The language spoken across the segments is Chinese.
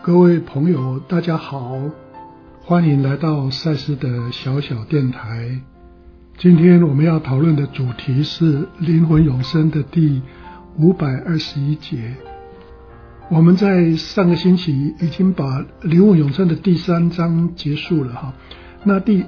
各位朋友大家好，欢迎来到赛斯的小小电台。今天我们要讨论的主题是灵魂永生的第521节。我们在上个星期已经把灵魂永生的第3章结束了那第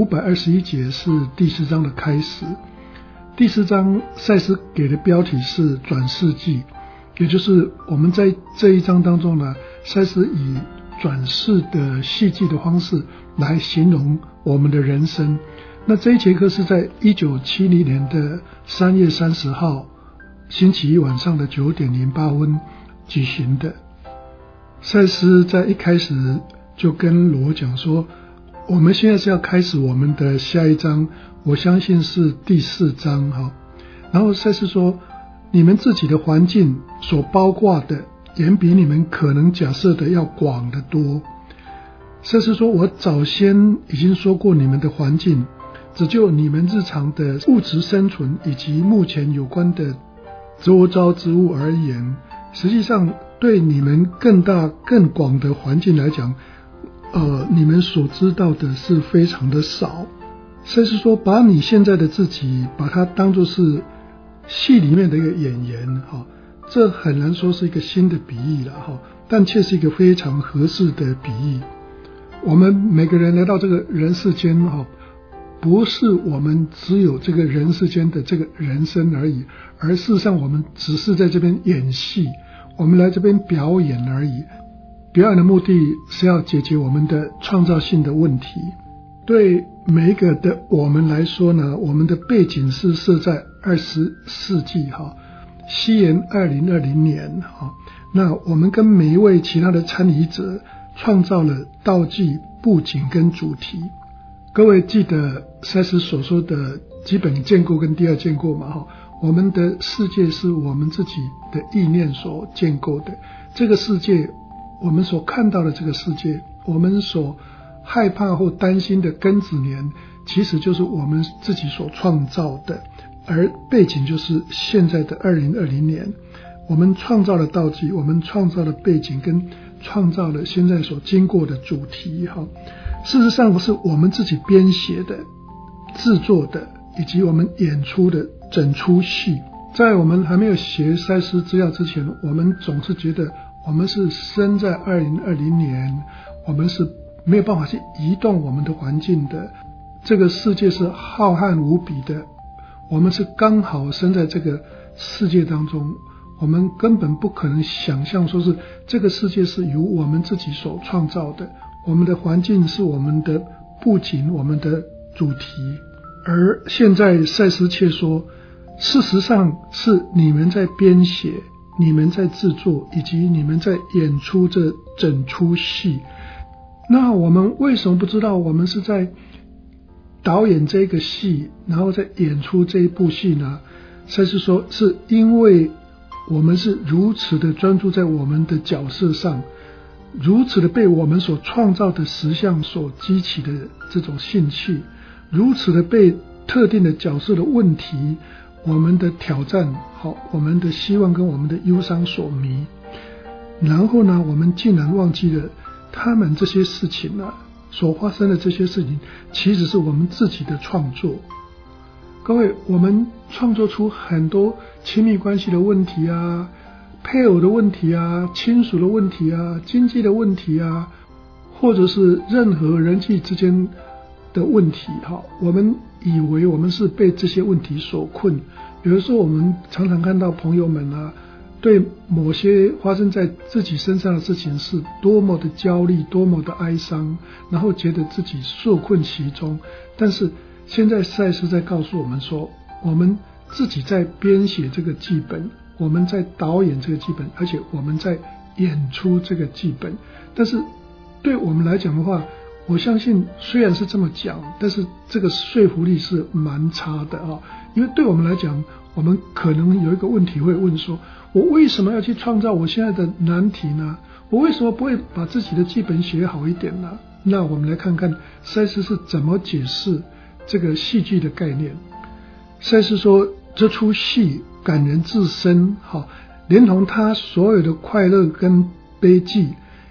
521节是第4章的开始。第4章赛斯给的标题是转世纪，也就是我们在这一章当中呢，赛斯以转世的戏剧的方式来形容我们的人生。那这一节课是在1970年的3月30号星期一晚上的9点08分举行的。赛斯在一开始就跟罗讲说，我们现在是要开始我们的下一章，我相信是第4章然后赛斯说，你们自己的环境所包括的远比你们可能假设的要广得多。赛斯说，我早先已经说过，你们的环境只就你们日常的物质生存以及目前有关的周遭之物而言，实际上对你们更大更广的环境来讲，你们所知道的是非常的少。赛斯说，把你现在的自己把它当作是戏里面的一个演员这很难说是一个新的比喻了但却是一个非常合适的比喻。我们每个人来到这个人世间不是我们只有这个人世间的这个人生而已，而事实上我们只是在这边演戏，我们来这边表演而已。表演的目的是要解决我们的创造性的问题。对每一个的我们来说呢，我们的背景是设在20世纪西元2020年那我们跟每一位其他的参与者创造了道具、布景跟主题。各位记得赛斯所说的基本建构跟第二建构吗？我们的世界是我们自己的意念所建构的。这个世界，我们所看到的这个世界，我们所害怕或担心的庚子年，其实就是我们自己所创造的，而背景就是现在的2020年。我们创造了道具，我们创造了背景，跟创造了现在所经过的主题事实上是我们自己编写的、制作的，以及我们演出的整出戏。在我们还没有学赛斯资料之前，我们总是觉得我们是生在2020年，我们是没有办法去移动我们的环境的，这个世界是浩瀚无比的，我们是刚好生在这个世界当中，我们根本不可能想象说是这个世界是由我们自己所创造的，我们的环境是我们的布景，我们的主题。而现在赛斯却说，事实上是你们在编写，你们在制作，以及你们在演出这整出戏。那我们为什么不知道我们是在导演这个戏，然后再演出这一部戏呢？赛斯说，是因为我们是如此的专注在我们的角色上，如此的被我们所创造的实相所激起的这种兴趣，如此的被特定的角色的问题，我们的挑战我们的希望跟我们的忧伤所迷。然后呢，我们竟然忘记了他们这些事情所发生的这些事情其实是我们自己的创作。各位，我们创作出很多亲密关系的问题配偶的问题亲属的问题经济的问题或者是任何人际之间的问题我们以为我们是被这些问题所困。比如说我们常常看到朋友们对某些发生在自己身上的事情是多么的焦虑，多么的哀伤，然后觉得自己受困其中。但是现在赛斯在告诉我们说，我们自己在编写这个剧本，我们在导演这个剧本，而且我们在演出这个剧本。但是对我们来讲的话，我相信虽然是这么讲，但是这个说服力是蛮差的因为对我们来讲，我们可能有一个问题会问说，我为什么要去创造我现在的难题呢？我为什么不会把自己的剧本写好一点呢？那我们来看看赛斯是怎么解释这个戏剧的概念。赛斯说，这出戏感人至深连同他所有的快乐跟悲剧，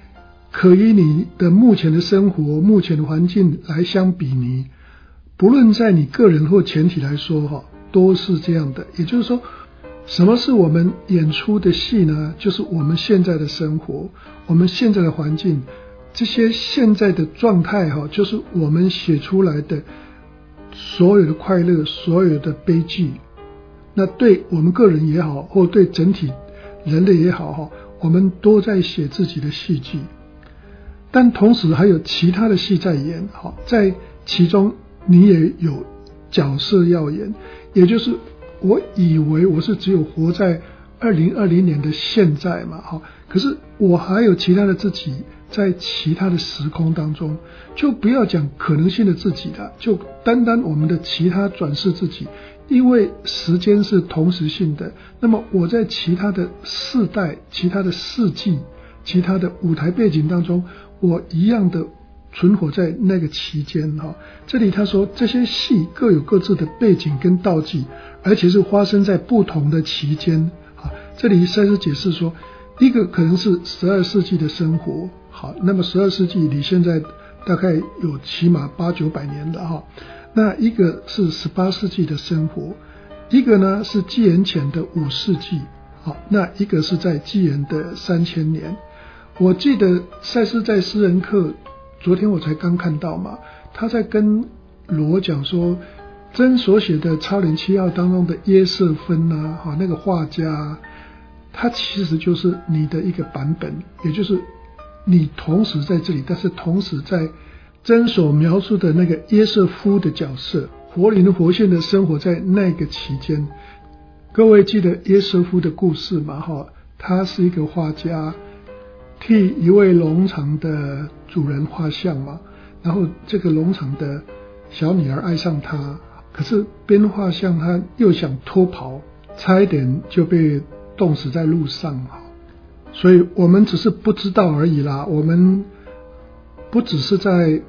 可以你的目前的生活、目前的环境来相比拟，不论在你个人或全体来说都是这样的。也就是说，什么是我们演出的戏呢？就是我们现在的生活，我们现在的环境，这些现在的状态就是我们写出来的所有的快乐，所有的悲剧。那对我们个人也好，或对整体人类也好，我们都在写自己的戏剧。但同时还有其他的戏在演，在其中你也有角色要演，也就是我以为我是只有活在2020年的现在嘛，可是我还有其他的自己在其他的时空当中，就不要讲可能性的自己了，就单单我们的其他转世自己，因为时间是同时性的，那么我在其他的世代、其他的世纪、其他的舞台背景当中，我一样的存活在那个期间。这里他说这些戏各有各自的背景跟道具，而且是发生在不同的期间。这里赛斯解释说，一个可能是12世纪的生活，那么12世纪离现在大概有起码800-900年了。那一个是18世纪的生活，一个呢是纪元前的5世纪，那一个是在纪元的3000年。我记得赛斯在私人课，昨天我才刚看到嘛，他在跟罗讲说，真所写的《超人7号》当中的约瑟芬啊，那个画家，他其实就是你的一个版本，也就是你同时在这里，但是同时在真所描述的那个约瑟夫的角色，活灵活现的生活在那个期间。各位记得约瑟夫的故事嘛？他是一个画家，替一位农场的主人画像嘛，然后这个农场的小女儿爱上他，可是边画像他又想脱跑，差一点就被冻死在路上。所以我们只是不知道而已啦，我们不只是在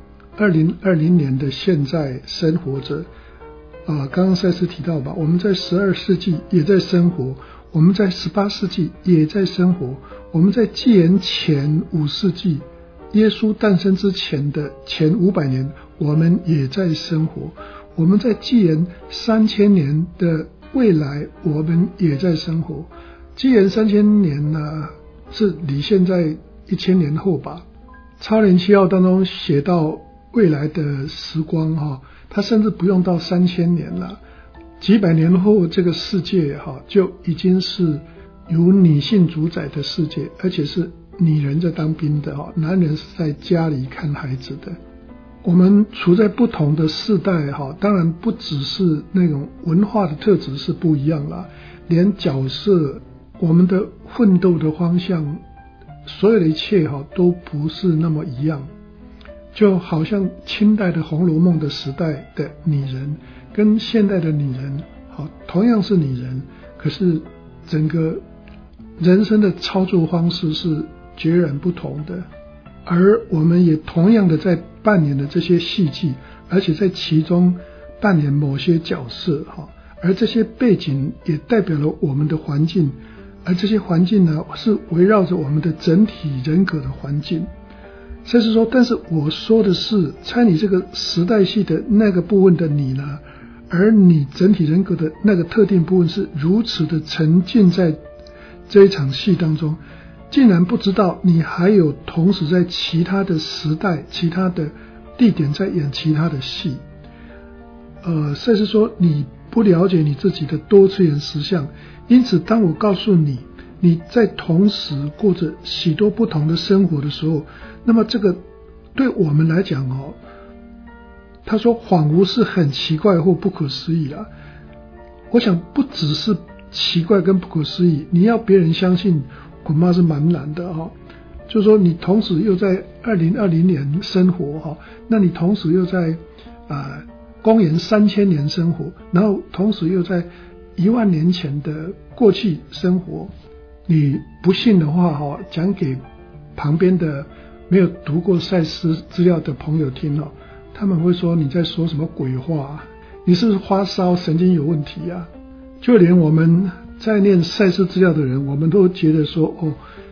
2020年的现在生活着，刚刚赛斯提到吧，我们在12世纪也在生活，我们在18世纪也在生活，我们在纪元前5世纪耶稣诞生之前的前500年我们也在生活，我们在纪元3000年的未来我们也在生活。纪元3000年呢，是离现在1000年后吧。超人7号当中写到未来的时光，它甚至不用到3000年了，几百年后这个世界就已经是由女性主宰的世界，而且是女人在当兵的，男人是在家里看孩子的。我们处在不同的世代，当然不只是那种文化的特质是不一样了，连角色，我们的奋斗的方向，所有的一切都不是那么一样。就好像清代的《红楼梦》的时代的女人跟现代的女人同样是女人，可是整个人生的操作方式是截然不同的。而我们也同样的在扮演的这些戏剧，而且在其中扮演某些角色，而这些背景也代表了我们的环境，而这些环境呢，是围绕着我们的整体人格的环境。所以说，但是我说的是参与这个时代戏的那个部分的你呢，而你整体人格的那个特定部分是如此的沉浸在这一场戏当中，竟然不知道你还有同时在其他的时代、其他的地点在演其他的戏。所以是说你不了解你自己的多次元实相，因此当我告诉你你在同时过着许多不同的生活的时候，那么这个对我们来讲他说恍惚是很奇怪或不可思议啦。我想不只是奇怪跟不可思议，你要别人相信恐怕是蛮难的就是说你同时又在2020年生活那你同时又在公元3000年生活，然后同时又在10000年前的过去生活。你不信的话讲给旁边的没有读过赛斯资料的朋友听他们会说你在说什么鬼话，你是不是发烧神经有问题啊？就连我们在念赛斯资料的人，我们都觉得说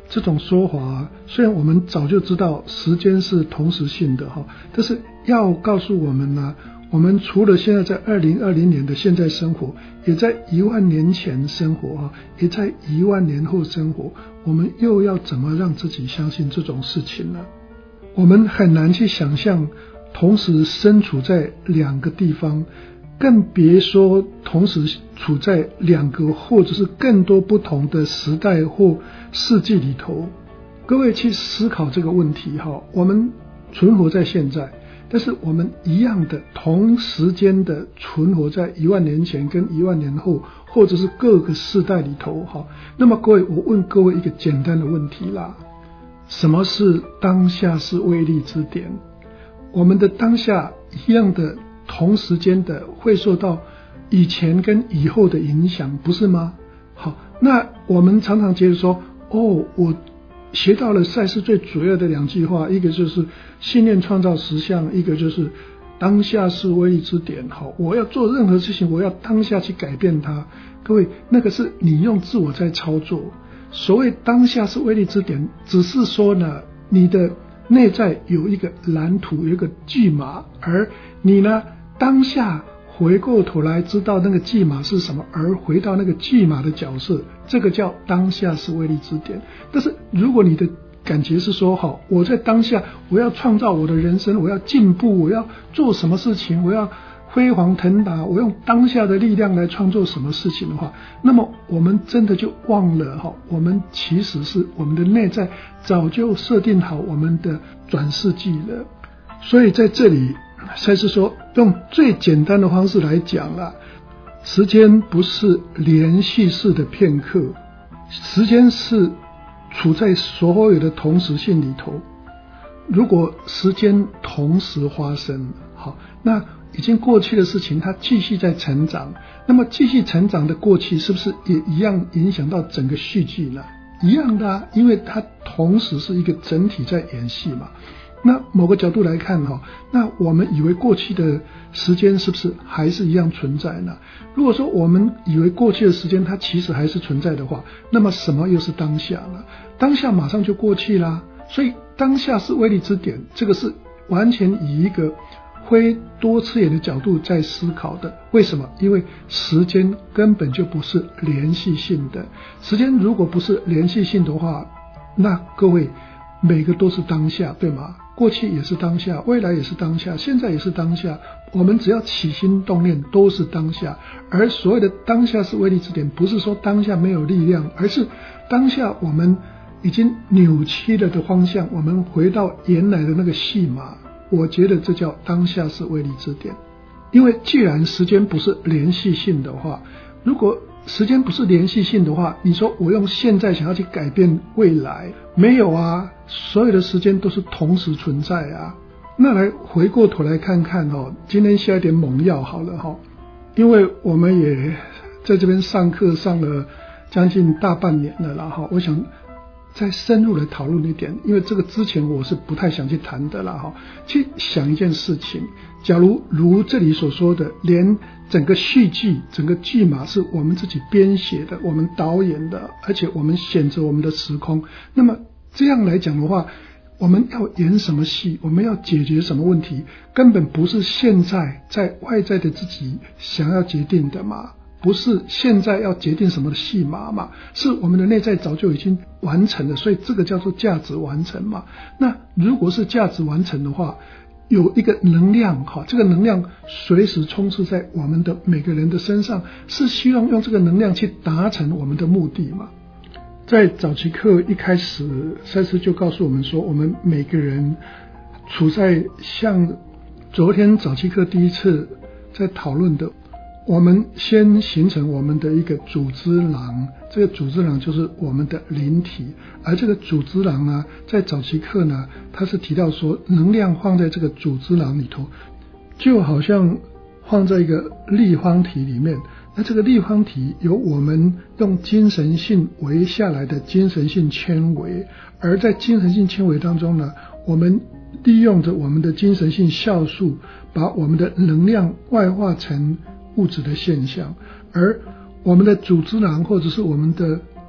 这种说法，虽然我们早就知道时间是同时性的但是要告诉我们呢，我们除了现在在2020年的现在生活，也在10000年前生活也在10000年后生活，我们又要怎么让自己相信这种事情呢？我们很难去想象同时身处在2个地方，更别说同时处在2个或者是更多不同的时代或世纪里头。各位去思考这个问题我们存活在现在，但是我们一样的同时间的存活在10000年前跟10000年后，或者是各个世代里头那么各位，我问各位一个简单的问题啦，什么是当下是威力之点？我们的当下一样的同时间的会受到以前跟以后的影响，不是吗？好，那我们常常觉得说我学到了赛斯最主要的2句话，一个就是信念创造实相，一个就是当下是威力之点。我要做任何事情，我要当下去改变它。各位，那个是你用自我在操作。所谓当下是威力之点，只是说呢，你的内在有一个蓝图，有一个剧码，而你呢当下回过头来知道那个剧码是什么，而回到那个剧码的角色，这个叫当下是威力之点。但是如果你的感觉是说我在当下我要创造我的人生，我要进步，我要做什么事情，我要辉煌腾达，我用当下的力量来创作什么事情的话，那么我们真的就忘了我们其实是我们的内在早就设定好我们的转世纪了。所以在这里赛斯说，用最简单的方式来讲啦，时间不是连续式的片刻，时间是处在所有的同时性里头。如果时间同时发生，那已经过去的事情它继续在成长，那么继续成长的过去是不是也一样影响到整个续剧呢？一样的因为它同时是一个整体在演戏嘛。那某个角度来看那我们以为过去的时间是不是还是一样存在呢？如果说我们以为过去的时间它其实还是存在的话，那么什么又是当下呢？当下马上就过去啦。所以当下是威力之点，这个是完全以一个非多次元的角度在思考的。为什么？因为时间根本就不是连续性的。时间如果不是连续性的话，那各位每个都是当下，对吗？过去也是当下，未来也是当下，现在也是当下，我们只要起心动念都是当下。而所谓的当下是威力之点，不是说当下没有力量，而是当下我们已经扭曲了的方向，我们回到原来的那个戏码，我觉得这叫当下是威力之点。因为既然时间不是连续性的话，如果时间不是连续性的话，你说我用现在想要去改变未来，没有啊，所有的时间都是同时存在啊。那来回过头来看看今天下一点猛药好了因为我们也在这边上课上了将近大半年了啦我想再深入的讨论一点，因为这个之前我是不太想去谈的啦去想一件事情，假如这里所说的，连整个续剧整个剧码是我们自己编写的，我们导演的，而且我们选择我们的时空，那么这样来讲的话，我们要演什么戏，我们要解决什么问题，根本不是现在在外在的自己想要决定的嘛，不是现在要决定什么戏码嘛，是我们的内在早就已经完成了，所以这个叫做价值完成嘛。那如果是价值完成的话，有一个能量这个能量随时充斥在我们的每个人的身上，是希望用这个能量去达成我们的目的嘛。在早期课一开始，赛斯就告诉我们说，我们每个人处在像昨天早期课第一次在讨论的，我们先形成我们的一个组织囊，这个组织囊就是我们的灵体，而这个组织囊呢，在早期课呢，它是提到说，能量放在这个组织囊里头，就好像放在一个立方体里面，那这个立方体由我们用精神性围下来的精神性纤维，而在精神性纤维当中呢，我们利用着我们的精神性酵素，把我们的能量外化成物质的现象，而我们的组织囊或者是我们的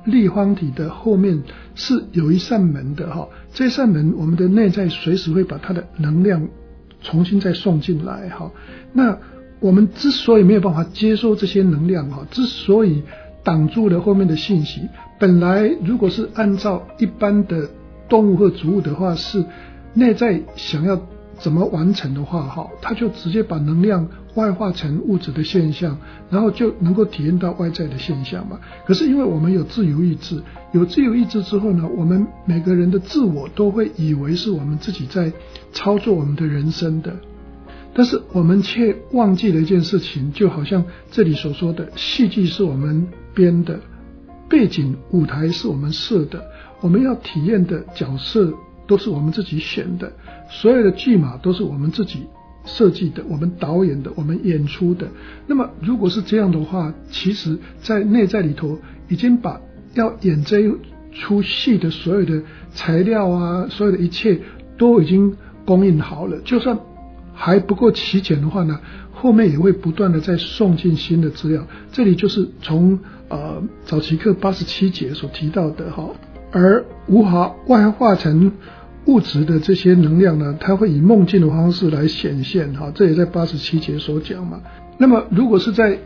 立方体的后面是有一扇门的哈，这扇门我们的内在随时会把它的能量重新再送进来哈。那我们之所以没有办法接收这些能量哈，之所以挡住了后面的信息，本来如果是按照一般的动物或植物的话，是内在想要怎么完成的话哈，它就直接把能量外化成物质的现象，然后就能够体验到外在的现象嘛。可是因为我们有自由意志，有自由意志之后呢，我们每个人的自我都会以为是我们自己在操作我们的人生的，但是我们却忘记了一件事情，就好像这里所说的，戏剧是我们编的，背景舞台是我们设的，我们要体验的角色都是我们自己选的，所有的剧码都是我们自己设计的，我们导演的，我们演出的。那么如果是这样的话，其实在内在里头已经把要演这一出戏的所有的材料啊，所有的一切都已经供应好了，就算还不够齐全的话呢，后面也会不断的再送进新的资料。这里就是从早期课87节所提到的哈，而无法外化成物质的这些能量呢，它会以梦境的方式来显现哈，这也在87节所讲嘛。那么如果是在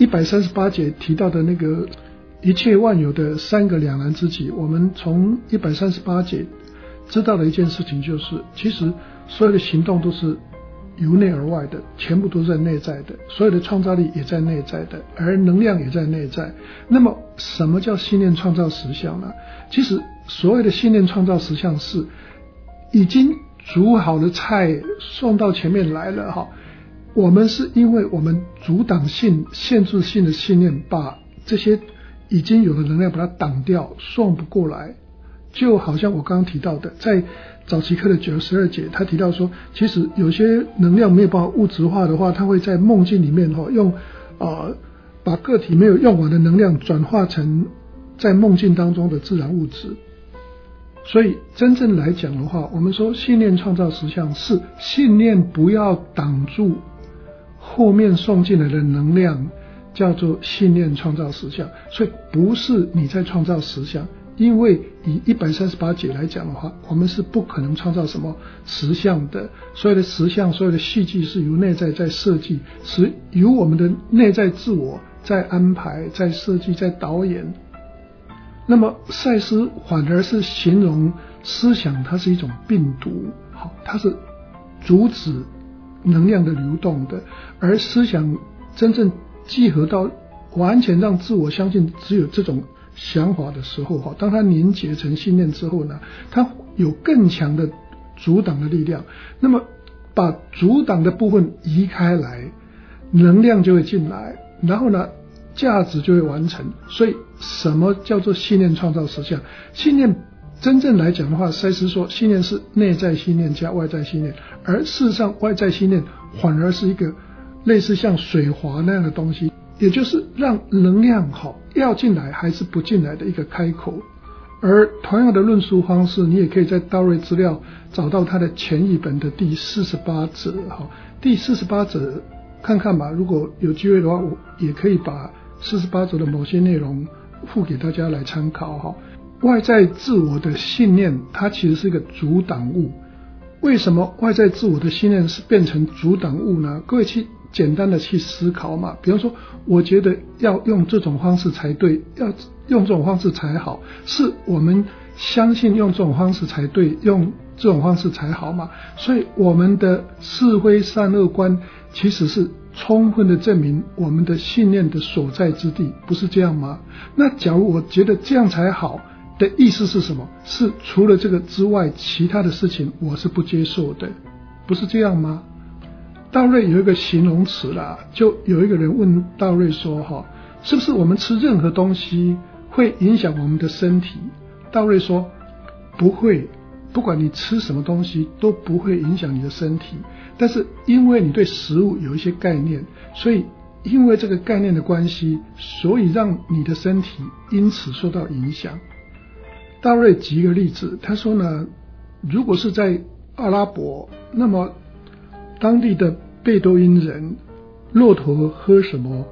138节提到的那个一切万有的三个两难之极，我们从138节知道的一件事情就是，其实所有的行动都是由内而外的，全部都在内在的，所有的创造力也在内在的，而能量也在内在。那么什么叫信念创造实相呢？其实所有的信念创造实相是已经煮好的菜送到前面来了哈，我们是因为我们阻挡性限制性的信念，把这些已经有的能量把它挡掉，送不过来。就好像我刚刚提到的，在早期课的92节，他提到说，其实有些能量没有办法物质化的话，它会在梦境里面用把个体没有用完的能量转化成在梦境当中的自然物质。所以真正来讲的话，我们说信念创造实相，是信念不要挡住后面送进来的能量，叫做信念创造实相。所以不是你在创造实相，因为以138节来讲的话，我们是不可能创造什么实相的，所有的实相，所有的戏剧是由内在在设计，是由我们的内在自我在安排，在设计，在导演。那么赛斯反而是形容思想它是一种病毒，它是阻止能量的流动的，而思想真正集合到完全让自我相信只有这种想法的时候，当它凝结成信念之后呢，它有更强的阻挡的力量。那么把阻挡的部分移开来，能量就会进来，然后呢价值就会完成。所以什么叫做信念创造实相？信念真正来讲的话，赛斯说信念是内在信念加外在信念，而事实上外在信念反而是一个类似像水滑那样的东西，也就是让能量要进来还是不进来的一个开口。而同样的论述方式，你也可以在道瑞资料找到它的前译本的第48则。第48则看看吧，如果有机会的话，我也可以把48则的某些内容附给大家来参考。外在自我的信念它其实是一个阻挡物。为什么外在自我的信念是变成阻挡物呢？各位去简单的去思考嘛。比方说我觉得要用这种方式才对，要用这种方式才好，是我们相信用这种方式才对，用这种方式才好嘛。所以我们的是非善恶观其实是充分的证明我们的信念的所在之地，不是这样吗？那假如我觉得这样才好的意思是什么？是除了这个之外其他的事情我是不接受的，不是这样吗？道瑞有一个形容词啦，就有一个人问道瑞说是不是我们吃任何东西会影响我们的身体？道瑞说不会，不管你吃什么东西都不会影响你的身体，但是因为你对食物有一些概念，所以因为这个概念的关系，所以让你的身体因此受到影响。道瑞举一个例子，他说呢，如果是在阿拉伯，那么当地的贝多因人骆驼喝什么，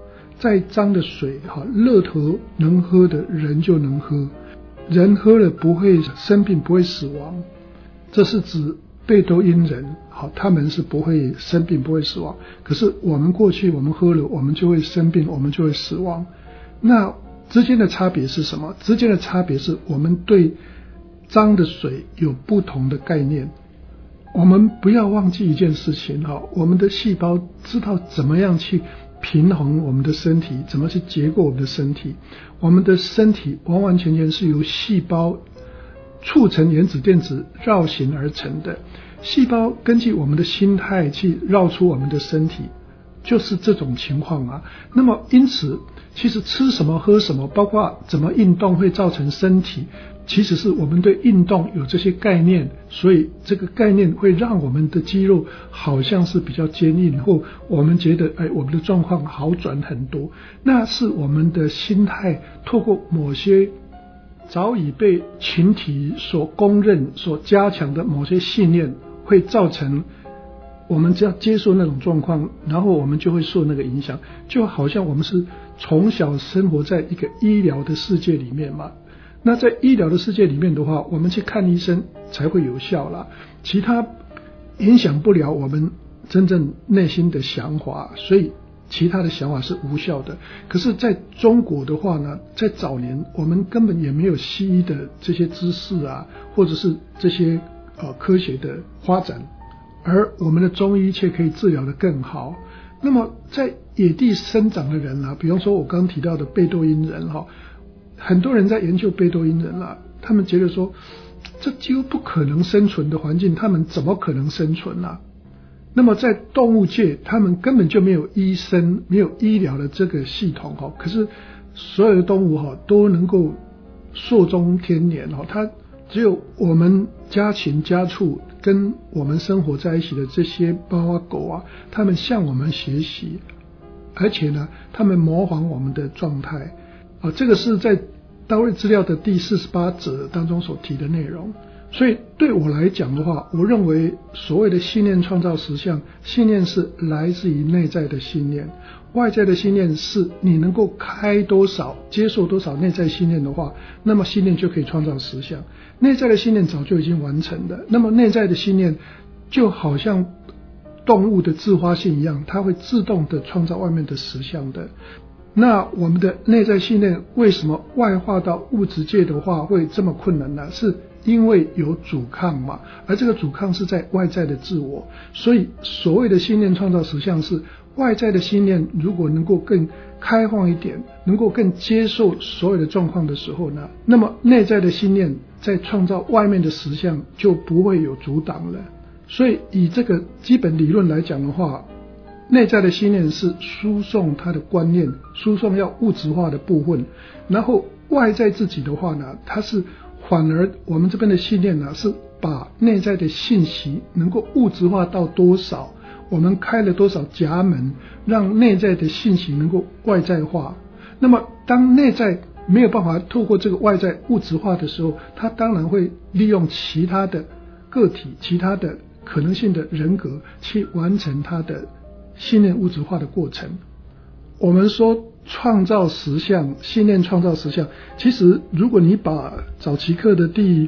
再脏的水热头能喝的人就能喝，人喝了不会生病，不会死亡，这是指贝多因人，他们是不会生病，不会死亡。可是我们过去我们喝了，我们就会生病，我们就会死亡。那之间的差别是什么？之间的差别是我们对脏的水有不同的概念。我们不要忘记一件事情，我们的细胞知道怎么样去平衡我们的身体，怎么去结构我们的身体。我们的身体完完全全是由细胞促成原子电子绕行而成的，细胞根据我们的心态去绕出我们的身体，就是这种情况啊。那么因此其实吃什么喝什么，包括怎么运动会造成身体，其实是我们对运动有这些概念，所以这个概念会让我们的肌肉好像是比较坚硬，或我们觉得我们的状况好转很多，那是我们的心态透过某些早已被群体所公认所加强的某些信念，会造成我们只要接受那种状况，然后我们就会受那个影响。就好像我们是从小生活在一个医疗的世界里面嘛，那在医疗的世界里面的话，我们去看医生才会有效啦，其他影响不了我们真正内心的想法，所以其他的想法是无效的。可是在中国的话呢，在早年我们根本也没有西医的这些知识啊，或者是这些科学的发展，而我们的中医却可以治疗得更好。那么在野地生长的人啊，比方说我刚刚提到的贝多因人很多人在研究贝多因人啊，他们觉得说这几乎不可能生存的环境，他们怎么可能生存啊？那么在动物界，他们根本就没有医生，没有医疗的这个系统可是所有的动物都能够寿终天年它只有我们家禽家畜跟我们生活在一起的这些猫啊狗啊，他们向我们学习，而且呢他们模仿我们的状态这个是在大卫资料的第48则当中所提的内容。所以对我来讲的话，我认为所谓的信念创造实相，信念是来自于内在的信念，外在的信念是你能够开多少接受多少内在信念的话，那么信念就可以创造实相。内在的信念早就已经完成了，那么内在的信念就好像动物的自发性一样，它会自动的创造外面的实相的。那我们的内在信念为什么外化到物质界的话会这么困难呢？是因为有阻抗嘛，而这个阻抗是在外在的自我。所以所谓的信念创造实相，是外在的信念如果能够更开放一点，能够更接受所有的状况的时候呢，那么内在的信念在创造外面的实相就不会有阻挡了。所以以这个基本理论来讲的话，内在的信念是输送它的观念，输送要物质化的部分，然后外在自己的话呢，它是反而我们这边的信念呢，是把内在的信息能够物质化到多少，我们开了多少闸门，让内在的信息能够外在化。那么当内在没有办法透过这个外在物质化的时候，它当然会利用其他的个体，其他的可能性的人格去完成它的信念物质化的过程。我们说创造实相，信念创造实相，其实如果你把早期课的第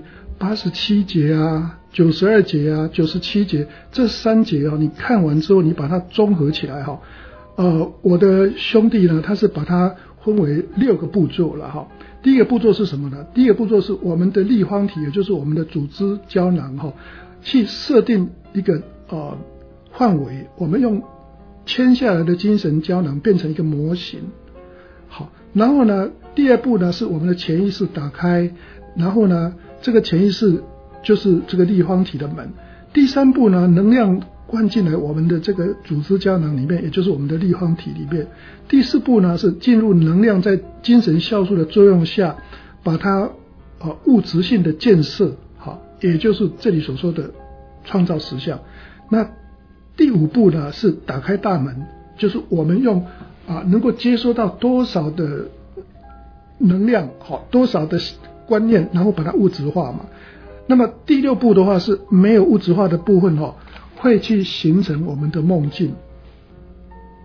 87节啊、92节啊、97节这3节你看完之后，你把它综合起来我的兄弟呢，他是把它分为6个步骤了第一个步骤是什么呢？第一个步骤是我们的立方体，也就是我们的组织胶囊去设定一个范围，我们用签下来的精神胶囊变成一个模型。好，然后呢，第二步呢是我们的潜意识打开，然后呢，这个潜意识就是这个立方体的门。第3步呢，能量灌进来我们的这个组织胶囊里面，也就是我们的立方体里面。第4步呢是进入能量在精神酵素的作用下，把它物质性的建设，好，也就是这里所说的创造实相。那第5步呢是打开大门，就是我们用能够接收到多少的能量，多少的观念，然后把它物质化嘛。那么第6步的话是没有物质化的部分会去形成我们的梦境。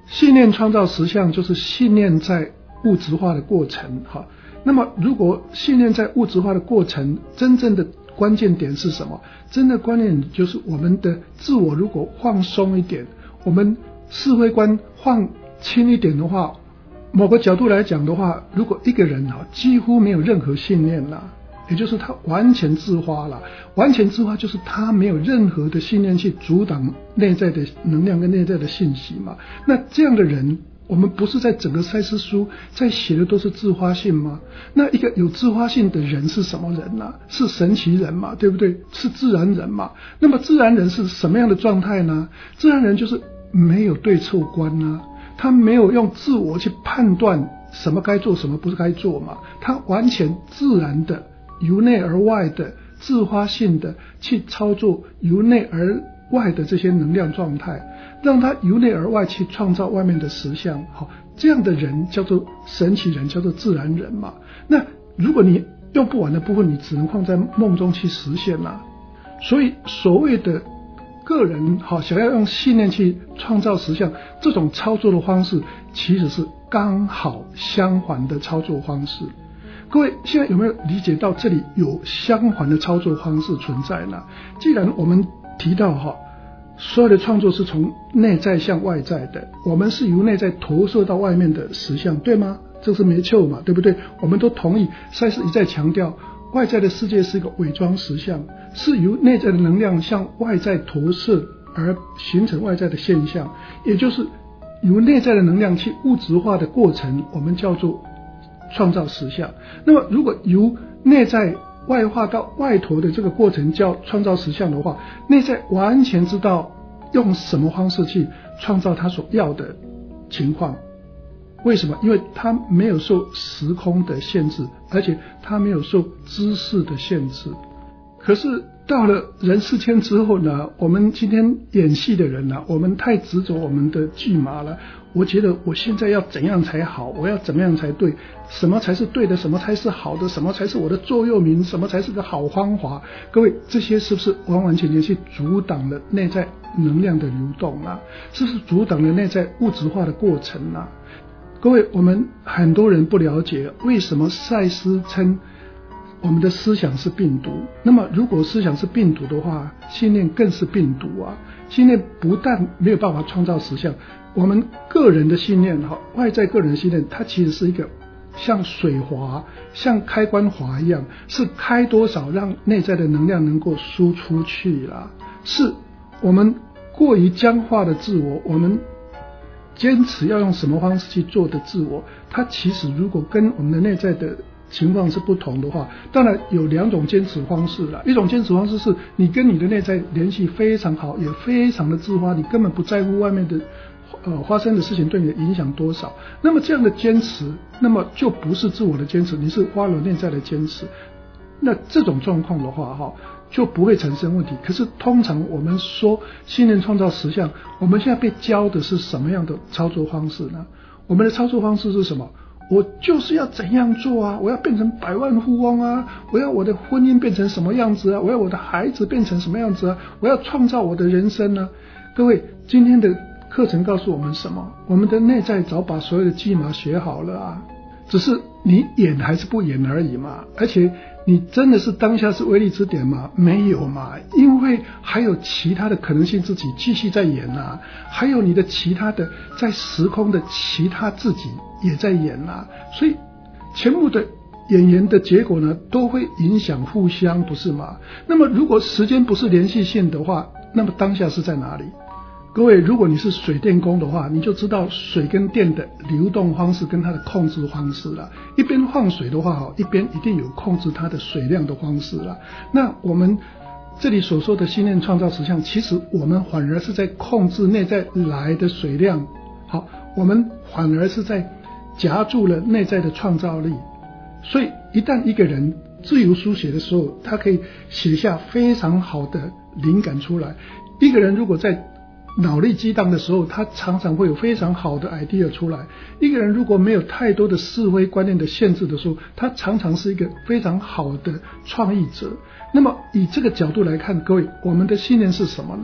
信念创造实相就是信念在物质化的过程。那么如果信念在物质化的过程，真正的关键点是什么？真的关键点就是我们的自我如果放松一点，我们是非观放轻一点的话，某个角度来讲的话，如果一个人几乎没有任何信念了，也就是他完全自化了。完全自化就是他没有任何的信念去阻挡内在的能量跟内在的信息嘛。那这样的人，我们不是在整个赛斯书在写的都是自发性吗？那一个有自发性的人是什么人呢？是神奇人嘛，对不对？是自然人嘛。那么自然人是什么样的状态呢？自然人就是没有对错观啊，他没有用自我去判断什么该做什么不是该做嘛，他完全自然的由内而外的自发性的去操作由内而外的这些能量状态，让他由内而外去创造外面的实相。这样的人叫做神奇人，叫做自然人嘛。那如果你用不完的部分，你只能放在梦中去实现啦。所以所谓的个人想要用信念去创造实相，这种操作的方式其实是刚好相反的操作方式。各位现在有没有理解到这里有相反的操作方式存在呢？既然我们提到所有的创作是从内在向外在的，我们是由内在投射到外面的实相，对吗？这是没错嘛，对不对？我们都同意，赛斯一再强调外在的世界是一个伪装实相，是由内在的能量向外在投射而形成外在的现象，也就是由内在的能量去物质化的过程，我们叫做创造实相。那么如果由内在外化到外头的这个过程叫创造实相的话，内在完全知道用什么方式去创造他所要的情况。为什么？因为他没有受时空的限制，而且他没有受知识的限制。可是到了人世间之后呢，我们今天演戏的人我们太执着我们的剧码了。我觉得我现在要怎样才好，我要怎么样才对，什么才是对的，什么才是好的，什么才是我的座右铭，什么才是个好方法。各位，这些是不是完完全全去阻挡了内在能量的流动啊？是不是阻挡了内在物质化的过程啊？各位，我们很多人不了解为什么赛斯称我们的思想是病毒。那么如果思想是病毒的话，信念更是病毒啊。信念不但没有办法创造实相，我们个人的信念外在个人的信念，它其实是一个像水滑像开关滑一样，是开多少让内在的能量能够输出去啦。是我们过于僵化的自我，我们坚持要用什么方式去做的自我，它其实如果跟我们的内在的情况是不同的话，当然有两种坚持方式了。一种坚持方式是你跟你的内在联系非常好，也非常的自发，你根本不在乎外面的发生的事情对你的影响多少。那么这样的坚持，那么就不是自我的坚持，你是花了内在的坚持。那这种状况的话就不会产生问题。可是通常我们说信念创造实相，我们现在被教的是什么样的操作方式呢？我们的操作方式是什么？我就是要怎样做啊，我要变成百万富翁啊，我要我的婚姻变成什么样子啊，我要我的孩子变成什么样子啊，我要创造我的人生啊。各位，今天的课程告诉我们什么？我们的内在早把所有的计码学好了啊，只是你演还是不演而已嘛。而且你真的是当下是威力之点吗？没有嘛，因为还有其他的可能性自己继续在演啊，还有你的其他的在时空的其他自己也在演啊，所以全部的演员的结果呢都会影响互相，不是吗？那么如果时间不是连续性的话，那么当下是在哪里？各位，如果你是水电工的话，你就知道水跟电的流动方式跟它的控制方式了。一边放水的话一边一定有控制它的水量的方式了。那我们这里所说的信念创造实相，其实我们反而是在控制内在来的水量。我们反而是在夹住了内在的创造力。所以一旦一个人自由书写的时候，他可以写下非常好的灵感出来。一个人如果在脑力激荡的时候，他常常会有非常好的 idea 出来。一个人如果没有太多的是非观念的限制的时候，他常常是一个非常好的创意者。那么以这个角度来看，各位，我们的信念是什么呢？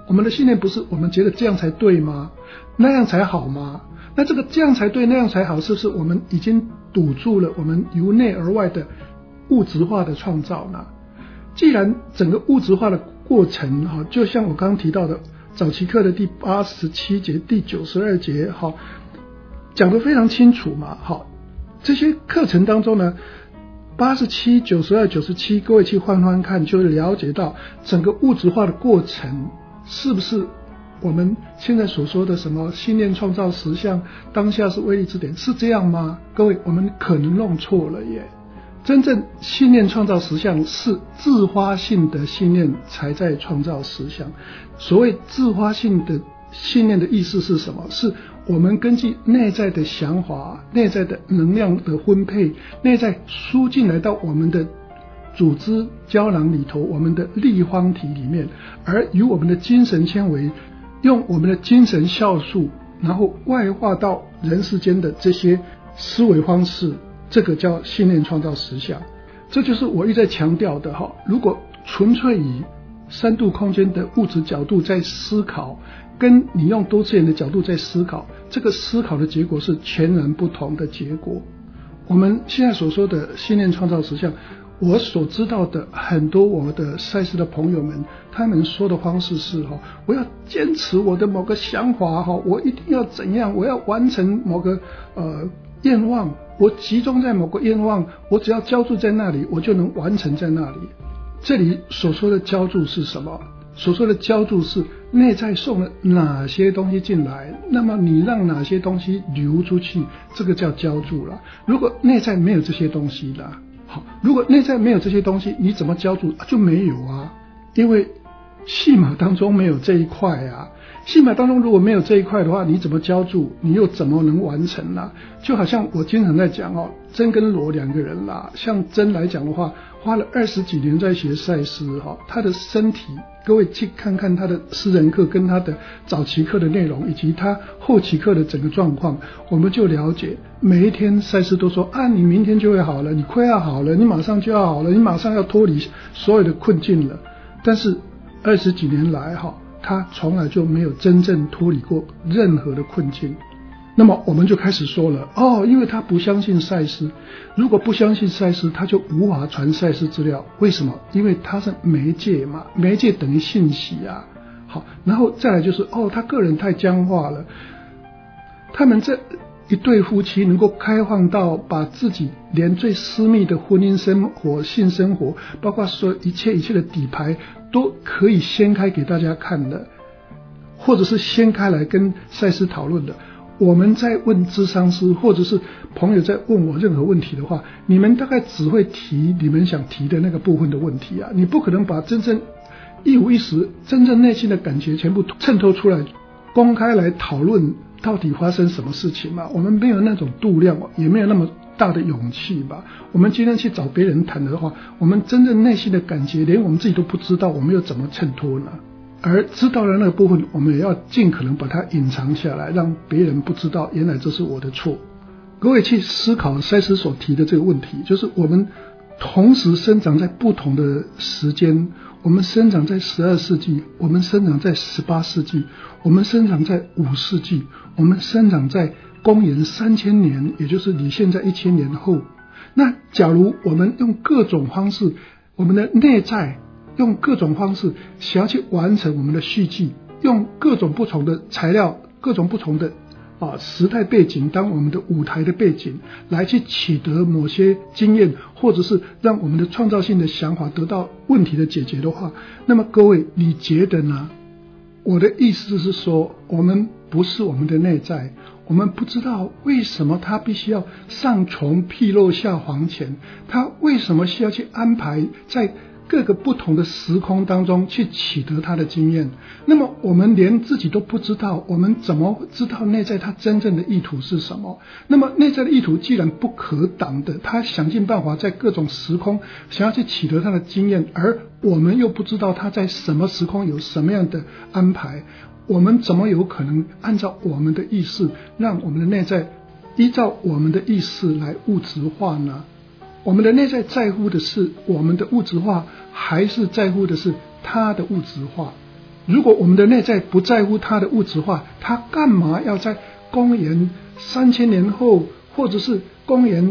我们的信念不是我们觉得这样才对吗？那样才好吗？那这个这样才对那样才好，是不是我们已经堵住了我们由内而外的物质化的创造呢？既然整个物质化的过程就像我刚刚提到的早期课的第87节第92节讲得非常清楚嘛。这些课程当中呢87、92、97，各位去翻翻看，就会了解到整个物质化的过程是不是我们现在所说的什么信念创造实相，当下是威力之点，是这样吗？各位，我们可能弄错了耶。真正信念创造实相是自发性的信念才在创造实相。所谓自发性的信念的意思是什么？是我们根据内在的想法、内在的能量的分配，内在输进来到我们的组织胶囊里头，我们的立方体里面，而由我们的精神纤维用我们的精神酵素，然后外化到人世间的这些思维方式，这个叫信念创造实相。这就是我一再强调的如果纯粹以3度空间的物质角度在思考，跟你用多次元的角度在思考，这个思考的结果是全然不同的结果。我们现在所说的信念创造实相，我所知道的很多我的赛事的朋友们，他们说的方式是我要坚持我的某个想法我一定要怎样，我要完成某个愿望，我集中在某个愿望，我只要浇筑在那里，我就能完成在那里。这里所说的浇筑是什么？所说的浇筑是内在送了哪些东西进来，那么你让哪些东西流出去，这个叫浇筑了。如果内在没有这些东西了，如果内在没有这些东西，你怎么浇筑？就没有啊，因为戏码当中没有这一块啊。戏码当中如果没有这一块的话，你怎么浇筑？你又怎么能完成呢？就好像我经常在讲真跟罗2个人啦。像真来讲的话，花了20几年在学赛斯他的身体，各位去看看他的私人课跟他的早期课的内容，以及他后期课的整个状况，我们就了解每一天赛斯都说你明天就会好了，你快要好了，你马上就要好了，你马上要脱离所有的困境了。但是20几年来他从来就没有真正脱离过任何的困境。那么我们就开始说了因为他不相信赛斯，如果不相信赛斯，他就无法传赛斯资料。为什么？因为他是媒介嘛，媒介等于信息啊。然后再来就是他个人太僵化了。他们这一对夫妻能够开放到把自己连最私密的婚姻生活、性生活，包括说一切的底牌都可以掀开给大家看的，或者是掀开来跟赛斯讨论的。我们在问咨商师或者是朋友在问我任何问题的话，你们大概只会提你们想提的那个部分的问题啊，你不可能把真正一五一十真正内心的感觉全部衬托出来，公开来讨论到底发生什么事情嘛。我们没有那种度量，也没有那么大的勇气吧。我们今天去找别人谈的话，我们真正内心的感觉连我们自己都不知道，我们又怎么衬托呢？而知道的那个部分，我们也要尽可能把它隐藏下来，让别人不知道原来这是我的错。各位去思考赛斯所提的这个问题，就是我们同时生长在不同的时间，我们生长在12世纪，我们生长在18世纪，我们生长在5世纪，我们生长在公元3000年，也就是你现在1000年后。那假如我们用各种方式，我们的内在用各种方式想要去完成我们的续集，用各种不同的材料，各种不同的时代背景当我们的舞台的背景，来去取得某些经验，或者是让我们的创造性的想法得到问题的解决的话，那么各位你觉得呢？我的意思是说，我们不是我们的内在，我们不知道为什么他必须要上穷碧落下黄泉，他为什么需要去安排在各个不同的时空当中去取得他的经验。那么我们连自己都不知道，我们怎么知道内在他真正的意图是什么？那么内在的意图既然不可挡的，他想尽办法在各种时空想要去取得他的经验，而我们又不知道他在什么时空有什么样的安排，我们怎么有可能按照我们的意识，让我们的内在依照我们的意识来物质化呢？我们的内在在乎的是我们的物质化，还是在乎的是他的物质化？ 如果我们的内在不在乎它的物质化，它干嘛要在公元3000年后，或者是公元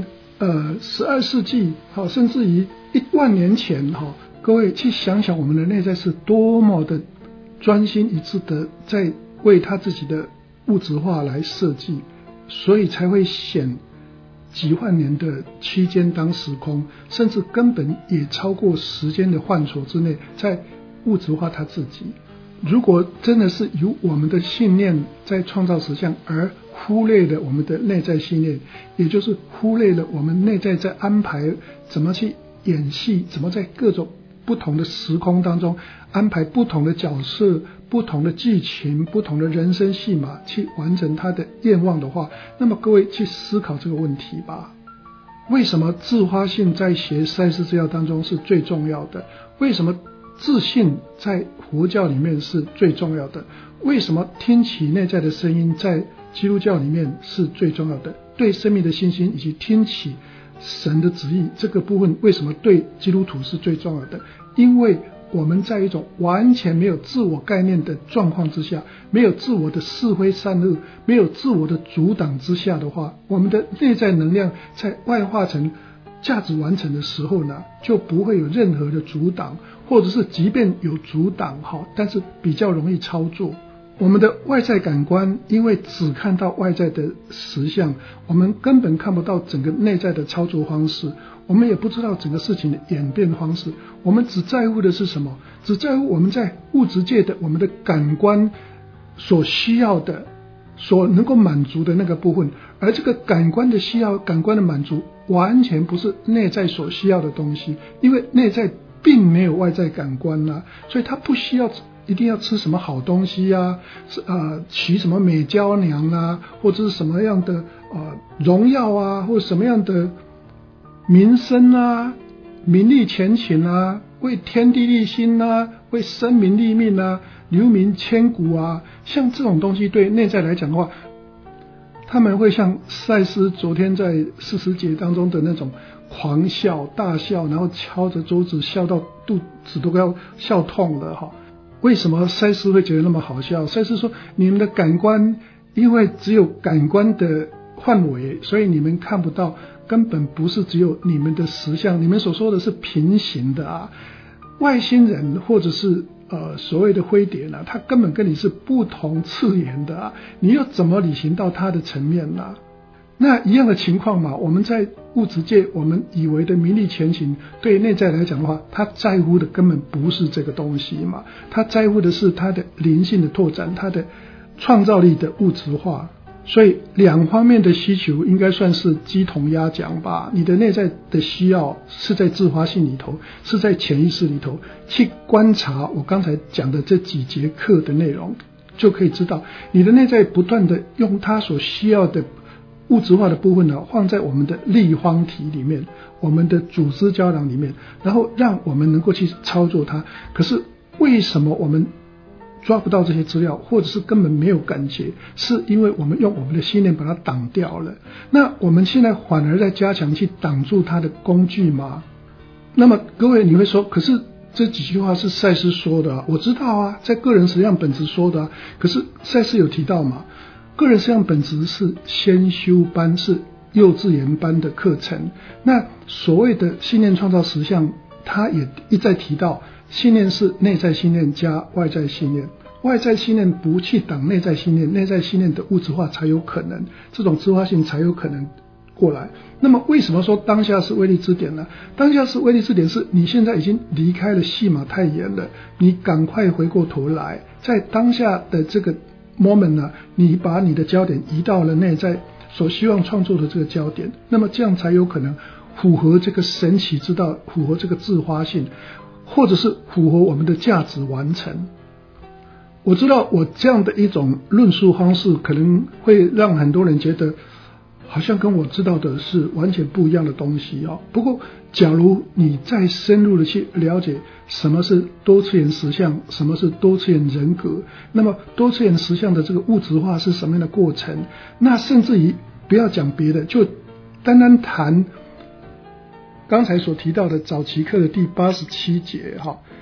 12世纪，甚至于10000年前，各位去想想，我们的内在是多么的专心一致的在为他自己的物质化来设计，所以才会显几万年的期间当时空，甚至根本也超过时间的范畴之内，在物质化他自己。如果真的是由我们的信念在创造实相，而忽略了我们的内在信念，也就是忽略了我们内在在安排怎么去演戏，怎么在各种不同的时空当中安排不同的角色、不同的剧情、不同的人生戏码去完成他的愿望的话，那么各位去思考这个问题吧。为什么自发性在学赛斯之道当中是最重要的？为什么自信在佛教里面是最重要的？为什么听取内在的声音在基督教里面是最重要的？对生命的信心以及听取神的旨意这个部分，为什么对基督徒是最重要的？因为我们在一种完全没有自我概念的状况之下，没有自我的是非善恶，没有自我的阻挡之下的话，我们的内在能量在外化成价值完成的时候呢，就不会有任何的阻挡，或者是即便有阻挡，但是比较容易操作。我们的外在感官因为只看到外在的实相，我们根本看不到整个内在的操作方式，我们也不知道整个事情的演变方式，我们只在乎的是什么？只在乎我们在物质界的我们的感官所需要的，所能够满足的那个部分，而这个感官的需要、感官的满足完全不是内在所需要的东西，因为内在并没有外在感官啊，所以它不需要一定要吃什么好东西啊，娶什么美娇娘啊，或者是什么样的荣耀啊，或者什么样的名声啊、名利前情啊，为天地立心啊，为生民立命啊，留名千古啊，像这种东西对内在来讲的话，他们会像赛斯昨天在40节当中的那种狂笑大笑，然后敲着桌子笑到肚子都要笑痛了哈。为什么赛斯会觉得那么好笑？赛斯说，你们的感官因为只有感官的范围，所以你们看不到，根本不是只有你们的实相，你们所说的是平行的啊。外星人或者是所谓的灰蝶呢，它根本跟你是不同次元的啊，你又怎么履行到它的层面呢？那一样的情况嘛，我们在物质界我们以为的名利前行，对内在来讲的话，他在乎的根本不是这个东西嘛，他在乎的是他的灵性的拓展，他的创造力的物质化。所以两方面的需求应该算是鸡同鸭讲吧。你的内在的需要是在自发性里头，是在潜意识里头去观察我刚才讲的这几节课的内容，就可以知道你的内在不断的用它所需要的物质化的部分呢，放在我们的立方体里面，我们的组织胶囊里面，然后让我们能够去操作它。可是为什么我们抓不到这些资料，或者是根本没有感觉？是因为我们用我们的信念把它挡掉了。那我们现在反而在加强去挡住它的工具吗？那么各位你会说，可是这几句话是赛斯说的啊，我知道啊，在个人实相本质说的啊，可是赛斯有提到嘛，个人实相本质是先修班，是幼稚园班的课程。那所谓的信念创造实相，他也一再提到，信念是内在信念加外在信念，外在信念不去挡内在信念，内在信念的物质化才有可能，这种自发性才有可能过来。那么为什么说当下是威力之点呢？当下是威力之点，是你现在已经离开了戏码太严了，你赶快回过头来，在当下的这个 moment 呢，你把你的焦点移到了内在所希望创作的这个焦点，那么这样才有可能符合这个神奇之道，符合这个自发性，或者是符合我们的价值完成。我知道我这样的一种论述方式可能会让很多人觉得好像跟我知道的是完全不一样的东西哦。不过假如你再深入的去了解什么是多次元实相，什么是多次元人格，那么多次元实相的这个物质化是什么样的过程，那甚至于不要讲别的，就单单谈刚才所提到的早期课的第87节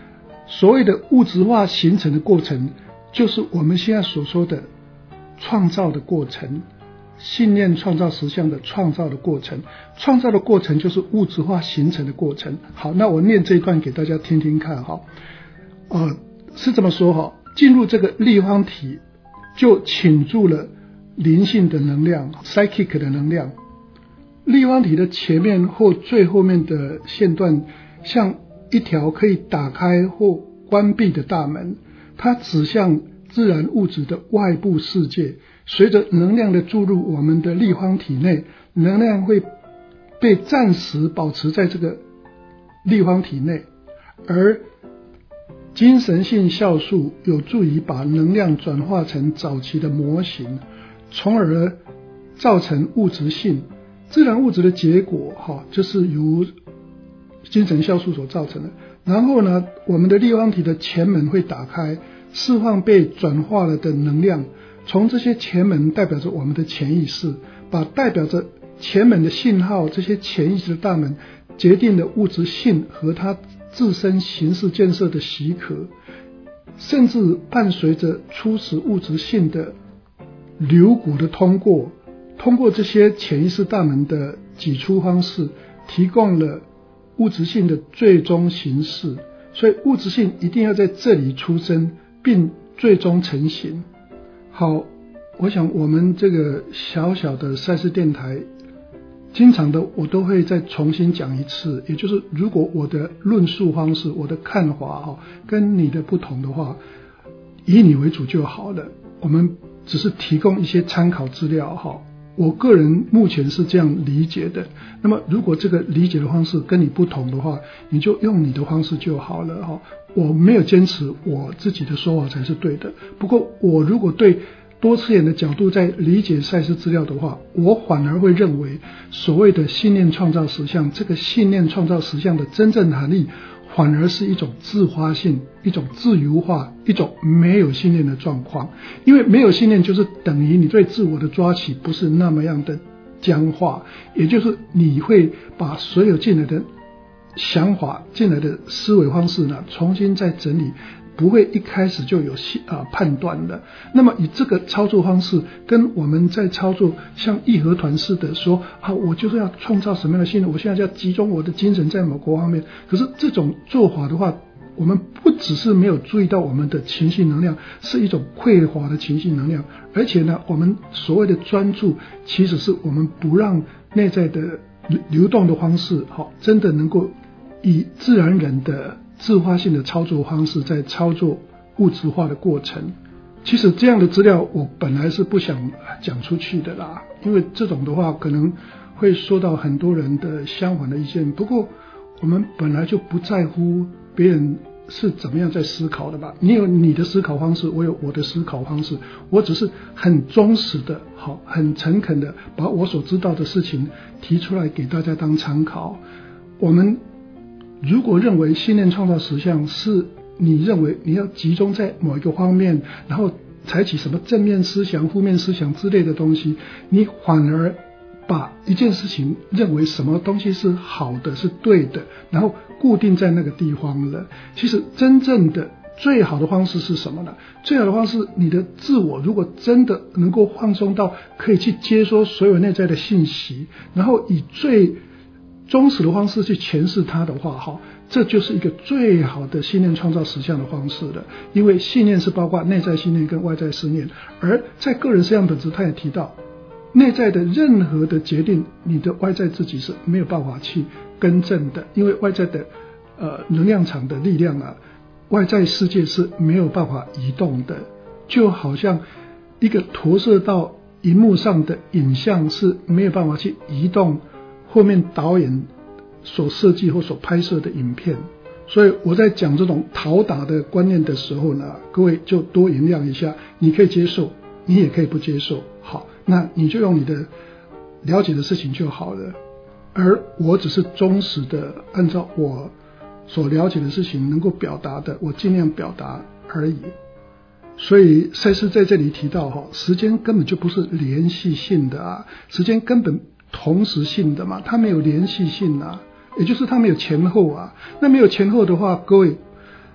所谓的物质化形成的过程，就是我们现在所说的创造的过程，信念创造实相的创造的过程，创造的过程就是物质化形成的过程。好，那我念这一段给大家听听看哈。是这么说哈，进入这个立方体就倾注了灵性的能量 psychic 的能量。立方体的前面或最后面的线段像一条可以打开或关闭的大门，它指向自然物质的外部世界。随着能量的注入我们的立方体内，能量会被暂时保持在这个立方体内，而精神性酵素有助于把能量转化成早期的模型，从而造成物质性。自然物质的结果就是由精神酵素所造成的。然后呢，我们的立方体的前门会打开，释放被转化了的能量，从这些前门代表着我们的潜意识，把代表着前门的信号，这些潜意识的大门决定了物质性和它自身形式建设的许可，甚至伴随着初始物质性的流骨的通过这些潜意识大门的挤出方式，提供了物质性的最终形式。所以物质性一定要在这里出生并最终成型。好，我想我们这个小小的赛斯电台经常的我都会再重新讲一次，也就是如果我的论述方式，我的看法跟你的不同的话，以你为主就好了，我们只是提供一些参考资料我个人目前是这样理解的。那么如果这个理解的方式跟你不同的话，你就用你的方式就好了我没有坚持我自己的说法才是对的。不过我如果对多次元的角度在理解赛斯资料的话，我反而会认为所谓的信念创造实相，这个信念创造实相的真正含义反而是一种自发性，一种自由化，一种没有信念的状况。因为没有信念就是等于你对自我的抓取不是那么样的僵化，也就是你会把所有进来的想法，进来的思维方式呢重新再整理，不会一开始就有判断的。那么以这个操作方式跟我们在操作像义和团似的说我就是要创造什么样的信念，我现在就要集中我的精神在某个方面。可是这种做法的话，我们不只是没有注意到我们的情绪能量是一种匮乏的情绪能量，而且呢，我们所谓的专注其实是我们不让内在的流动的方式真的能够以自然人的自发性的操作方式在操作物质化的过程。其实这样的资料我本来是不想讲出去的啦，因为这种的话可能会受到很多人的相反的意见。不过我们本来就不在乎别人是怎么样在思考的吧，你有你的思考方式，我有我的思考方式，我只是很忠实的很诚恳的把我所知道的事情提出来给大家当参考。我们如果认为信念创造实相是你认为你要集中在某一个方面，然后采取什么正面思想负面思想之类的东西，你反而把一件事情认为什么东西是好的是对的，然后固定在那个地方了。其实真正的最好的方式是什么呢？最好的方式，你的自我如果真的能够放松到可以去接收所有内在的信息，然后以最忠实的方式去诠释它的话这就是一个最好的信念创造实相的方式了。因为信念是包括内在信念跟外在思念，而在个人实相本质他也提到，内在的任何的决定，你的外在自己是没有办法去更正的，因为外在的能量场的力量外在世界是没有办法移动的。就好像一个投射到荧幕上的影像是没有办法去移动后面导演所设计或所拍摄的影片。所以我在讲这种讨打的观念的时候呢，各位就多原谅一下，你可以接受，你也可以不接受，好，那你就用你的了解的事情就好了。而我只是忠实的按照我所了解的事情能够表达的，我尽量表达而已。所以赛斯在这里提到时间根本就不是连续性的时间根本同时性的嘛，它没有连续性也就是它没有前后那没有前后的话，各位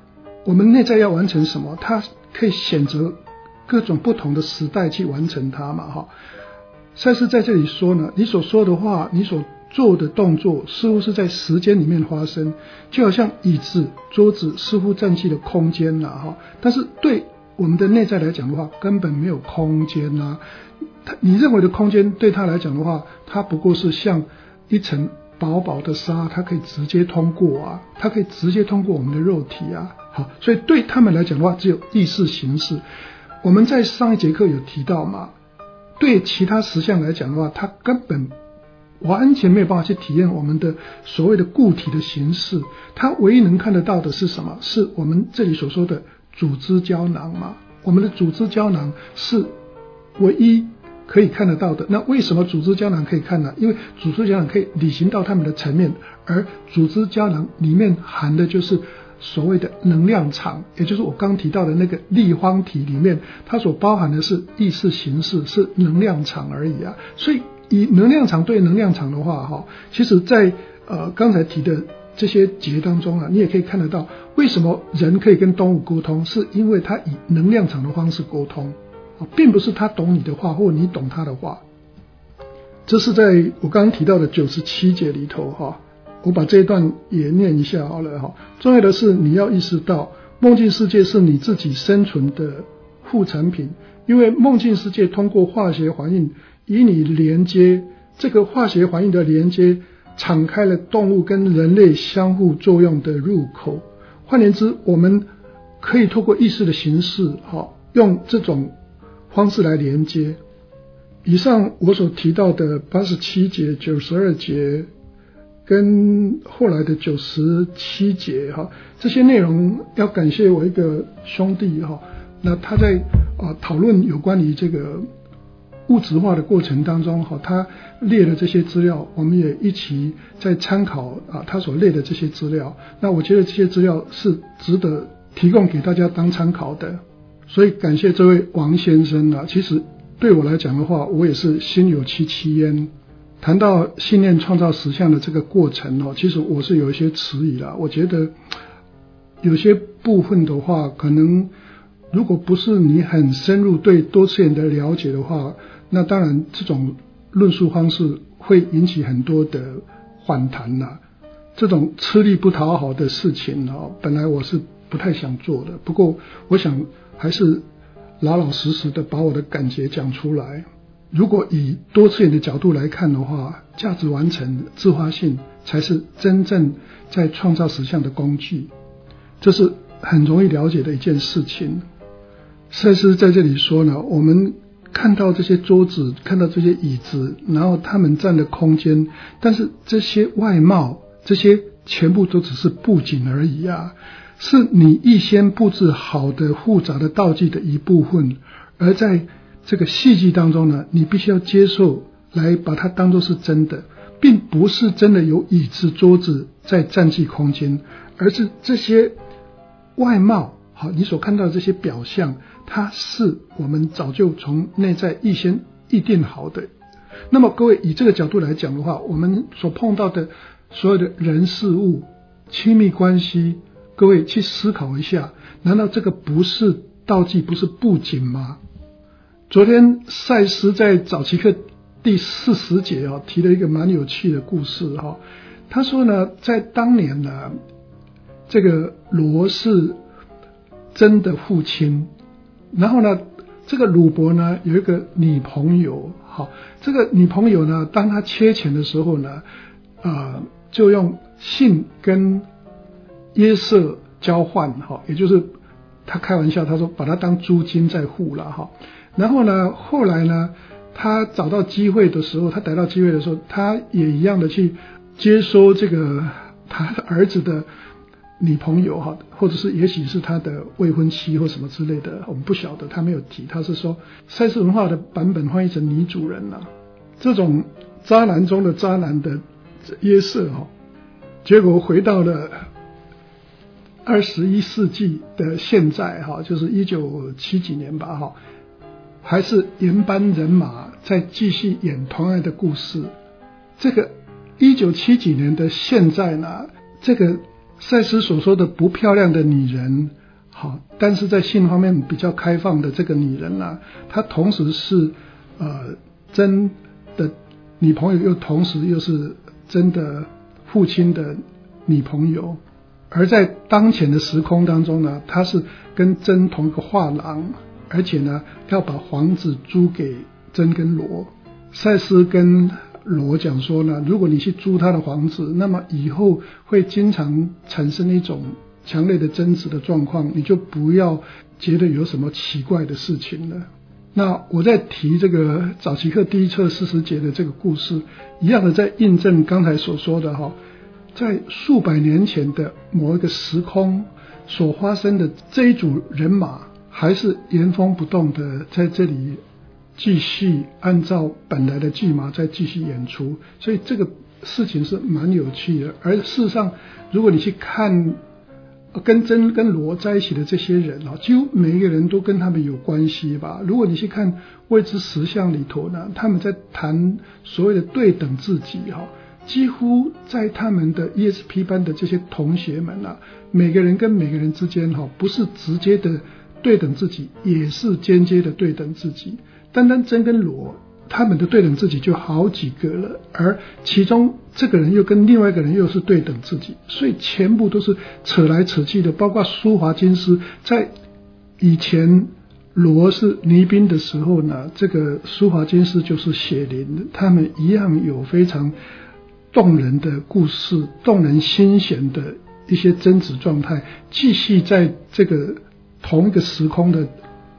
我们内在要完成什么，他可以选择各种不同的时代去完成它嘛。赛斯在这里说呢，你所说的话，你所做的动作似乎是在时间里面发生，就好像椅子桌子似乎占据了空间啦，但是对我们的内在来讲的话，根本没有空间啦。你认为的空间对他来讲的话，它不过是像一层薄薄的纱，它可以直接通过啊，它可以直接通过我们的肉体啊。好，所以对他们来讲的话，只有意识形式。我们在上一节课有提到嘛，对其他实相来讲的话，它根本完全没有办法去体验我们的所谓的固体的形式，它唯一能看得到的是什么？是我们这里所说的组织胶囊嘛。我们的组织胶囊是唯一可以看得到的。那为什么组织胶囊可以看呢？因为组织胶囊可以履行到它们的层面，而组织胶囊里面含的就是所谓的能量场，也就是我刚提到的那个立方体里面，它所包含的是意识形式，是能量场而已啊。所以以能量场对能量场的话，其实在刚才提的这些节当中啊，你也可以看得到为什么人可以跟动物沟通，是因为他以能量场的方式沟通，并不是他懂你的话或你懂他的话。这是在我刚刚提到的97节里头我把这一段也念一下好了重要的是你要意识到，梦境世界是你自己生存的副产品，因为梦境世界通过化学反应与你连接，这个化学反应的连接敞开了动物跟人类相互作用的入口。换言之，我们可以透过意识的形式用这种方式来连接。以上我所提到的87节、92节跟后来的97节这些内容要感谢我一个兄弟那他在讨论有关于这个物质化的过程当中他列了这些资料，我们也一起在参考他所列的这些资料。那我觉得这些资料是值得提供给大家当参考的，所以感谢这位王先生其实对我来讲的话，我也是心有戚戚焉。谈到信念创造实相的这个过程其实我是有一些迟疑了。我觉得有些部分的话，可能如果不是你很深入对多次元的了解的话，那当然这种论述方式会引起很多的反弹啦。这种吃力不讨好的事情本来我是不太想做的，不过我想还是老老实实的把我的感觉讲出来。如果以多次元的角度来看的话，价值完成、自发性才是真正在创造实相的工具，这是很容易了解的一件事情。赛斯在这里说呢，我们看到这些桌子，看到这些椅子，然后他们占了空间，但是这些外貌，这些全部都只是布景而已啊，是你预先布置好的复杂的道具的一部分，而在这个戏剧当中呢，你必须要接受来把它当作是真的，并不是真的有椅子桌子在占据空间，而是这些外貌你所看到的这些表象，它是我们早就从内在预先预定好的。那么各位以这个角度来讲的话，我们所碰到的所有的人事物亲密关系，各位去思考一下，难道这个不是道具，不是布景吗？昨天赛斯在早期课第40节提了一个蛮有趣的故事他说呢，在当年呢，这个罗是真的父亲，然后呢这个鲁伯呢有一个女朋友这个女朋友呢，当她缺钱的时候呢就用信跟约瑟交换也就是他开玩笑，他说把它当租金在付了然后呢，后来呢，他找到机会的时候，他逮到机会的时候，他也一样的去接收这个他儿子的女朋友或者是也许是他的未婚妻或什么之类的，我们不晓得，他没有提。他是说赛斯文化的版本翻译成女主人这种渣男中的渣男的约瑟结果回到了21世纪的现在就是1970几年吧还是原班人马在继续演同样的故事。这个1970几年的现在呢，这个赛斯所说的不漂亮的女人好，但是在性方面比较开放的这个女人啊，她同时是真的女朋友，又同时又是真的父亲的女朋友。而在当前的时空当中呢，她是跟真同一个画廊，而且呢要把房子租给真跟罗。赛斯跟罗讲说呢，如果你去租他的房子，那么以后会经常产生一种强烈的争执的状况，你就不要觉得有什么奇怪的事情了。那我在提这个早期课第一册40节的这个故事，一样的在印证刚才所说的在数百年前的某一个时空所发生的这一组人马，还是原封不动的在这里继续按照本来的剧码再继续演出，所以这个事情是蛮有趣的。而事实上，如果你去看跟真跟罗在一起的这些人几乎每一个人都跟他们有关系吧。如果你去看未知实相里头呢，他们在谈所谓的对等自己几乎在他们的 ESP 班的这些同学们每个人跟每个人之间不是直接的对等自己，也是间接的对等自己。单单真跟罗他们的对等自己就好几个了，而其中这个人又跟另外一个人又是对等自己，所以全部都是扯来扯去的。包括舒华金斯，在以前罗是倪斌的时候呢，这个舒华金斯就是血淋，他们一样有非常动人的故事，动人心弦的一些争执状态，继续在这个同一个时空的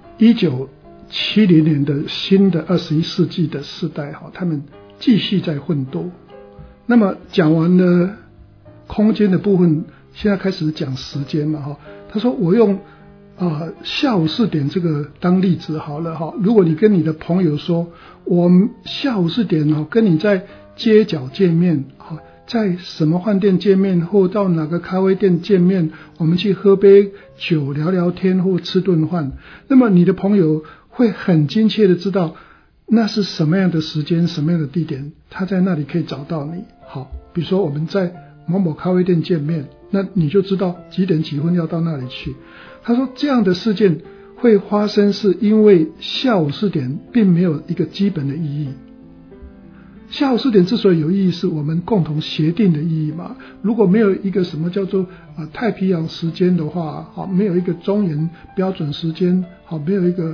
1970年的新的21世纪的世代他们继续在奋斗。那么讲完了空间的部分，现在开始讲时间嘛他说我用下午4点这个当例子好了如果你跟你的朋友说，我们下午4点跟你在街角见面在什么饭店见面，或到哪个咖啡店见面，我们去喝杯酒聊聊天或吃顿饭，那么你的朋友会很精确的知道那是什么样的时间，什么样的地点，他在那里可以找到你。好，比如说我们在某某咖啡店见面，那你就知道几点几分要到那里去。他说这样的事件会发生，是因为下午4点并没有一个基本的意义。下午4点之所以有意义，是我们共同协定的意义嘛。如果没有一个什么叫做太平洋时间的话没有一个中原标准时间没有一个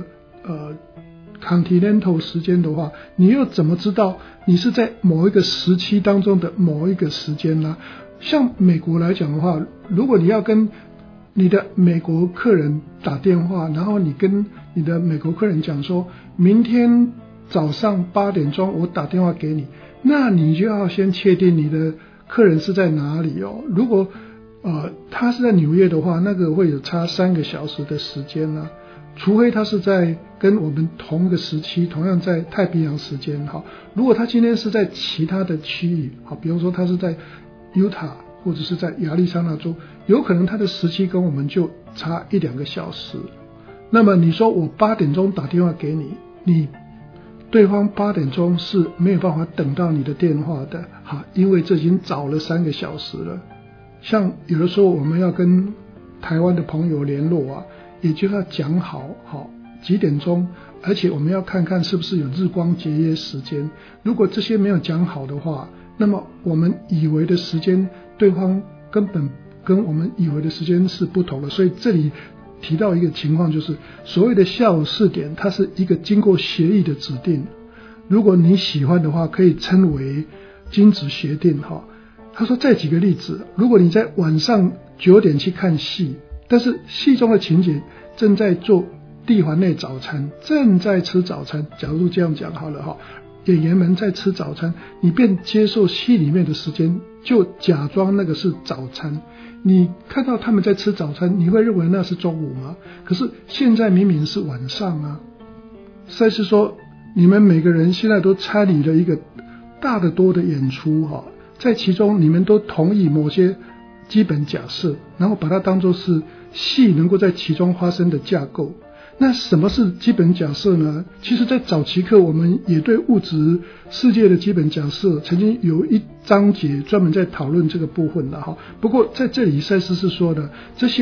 continental 时间的话，你又怎么知道你是在某一个时期当中的某一个时间呢？像美国来讲的话，如果你要跟你的美国客人打电话，然后你跟你的美国客人讲说，明天早上8点钟我打电话给你，那你就要先确定你的客人是在哪里如果他是在纽约的话，那个会有差3个小时的时间除非他是在跟我们同一个时期，同样在太平洋时间如果他今天是在其他的区域比如说他是在 Utah 或者是在亚利桑那州，有可能他的时期跟我们就差1-2个小时。那么你说我8点钟打电话给你对方8点钟是没有办法等到你的电话的因为这已经早了3个小时了。像有的时候我们要跟台湾的朋友联络也就要讲好几点钟，而且我们要看看是不是有日光节约时间。如果这些没有讲好的话，那么我们以为的时间，对方根本跟我们以为的时间是不同的。所以这里提到一个情况，就是所谓的下午4点，它是一个经过协议的指定。如果你喜欢的话，可以称为金子协定他说再举个例子，如果你在晚上9点去看戏，但是戏中的情节正在做地环内早餐，正在吃早餐，假如这样讲好了演员们在吃早餐，你便接受戏里面的时间，就假装那个是早餐。你看到他们在吃早餐，你会认为那是中午吗？可是现在明明是晚上赛斯说，你们每个人现在都参与了一个大得多的演出在其中你们都同意某些基本假设，然后把它当作是戏能够在其中发生的架构。那什么是基本假设呢？其实在早期课我们也对物质世界的基本假设曾经有一章节专门在讨论这个部分的不过在这里赛斯是说的，这些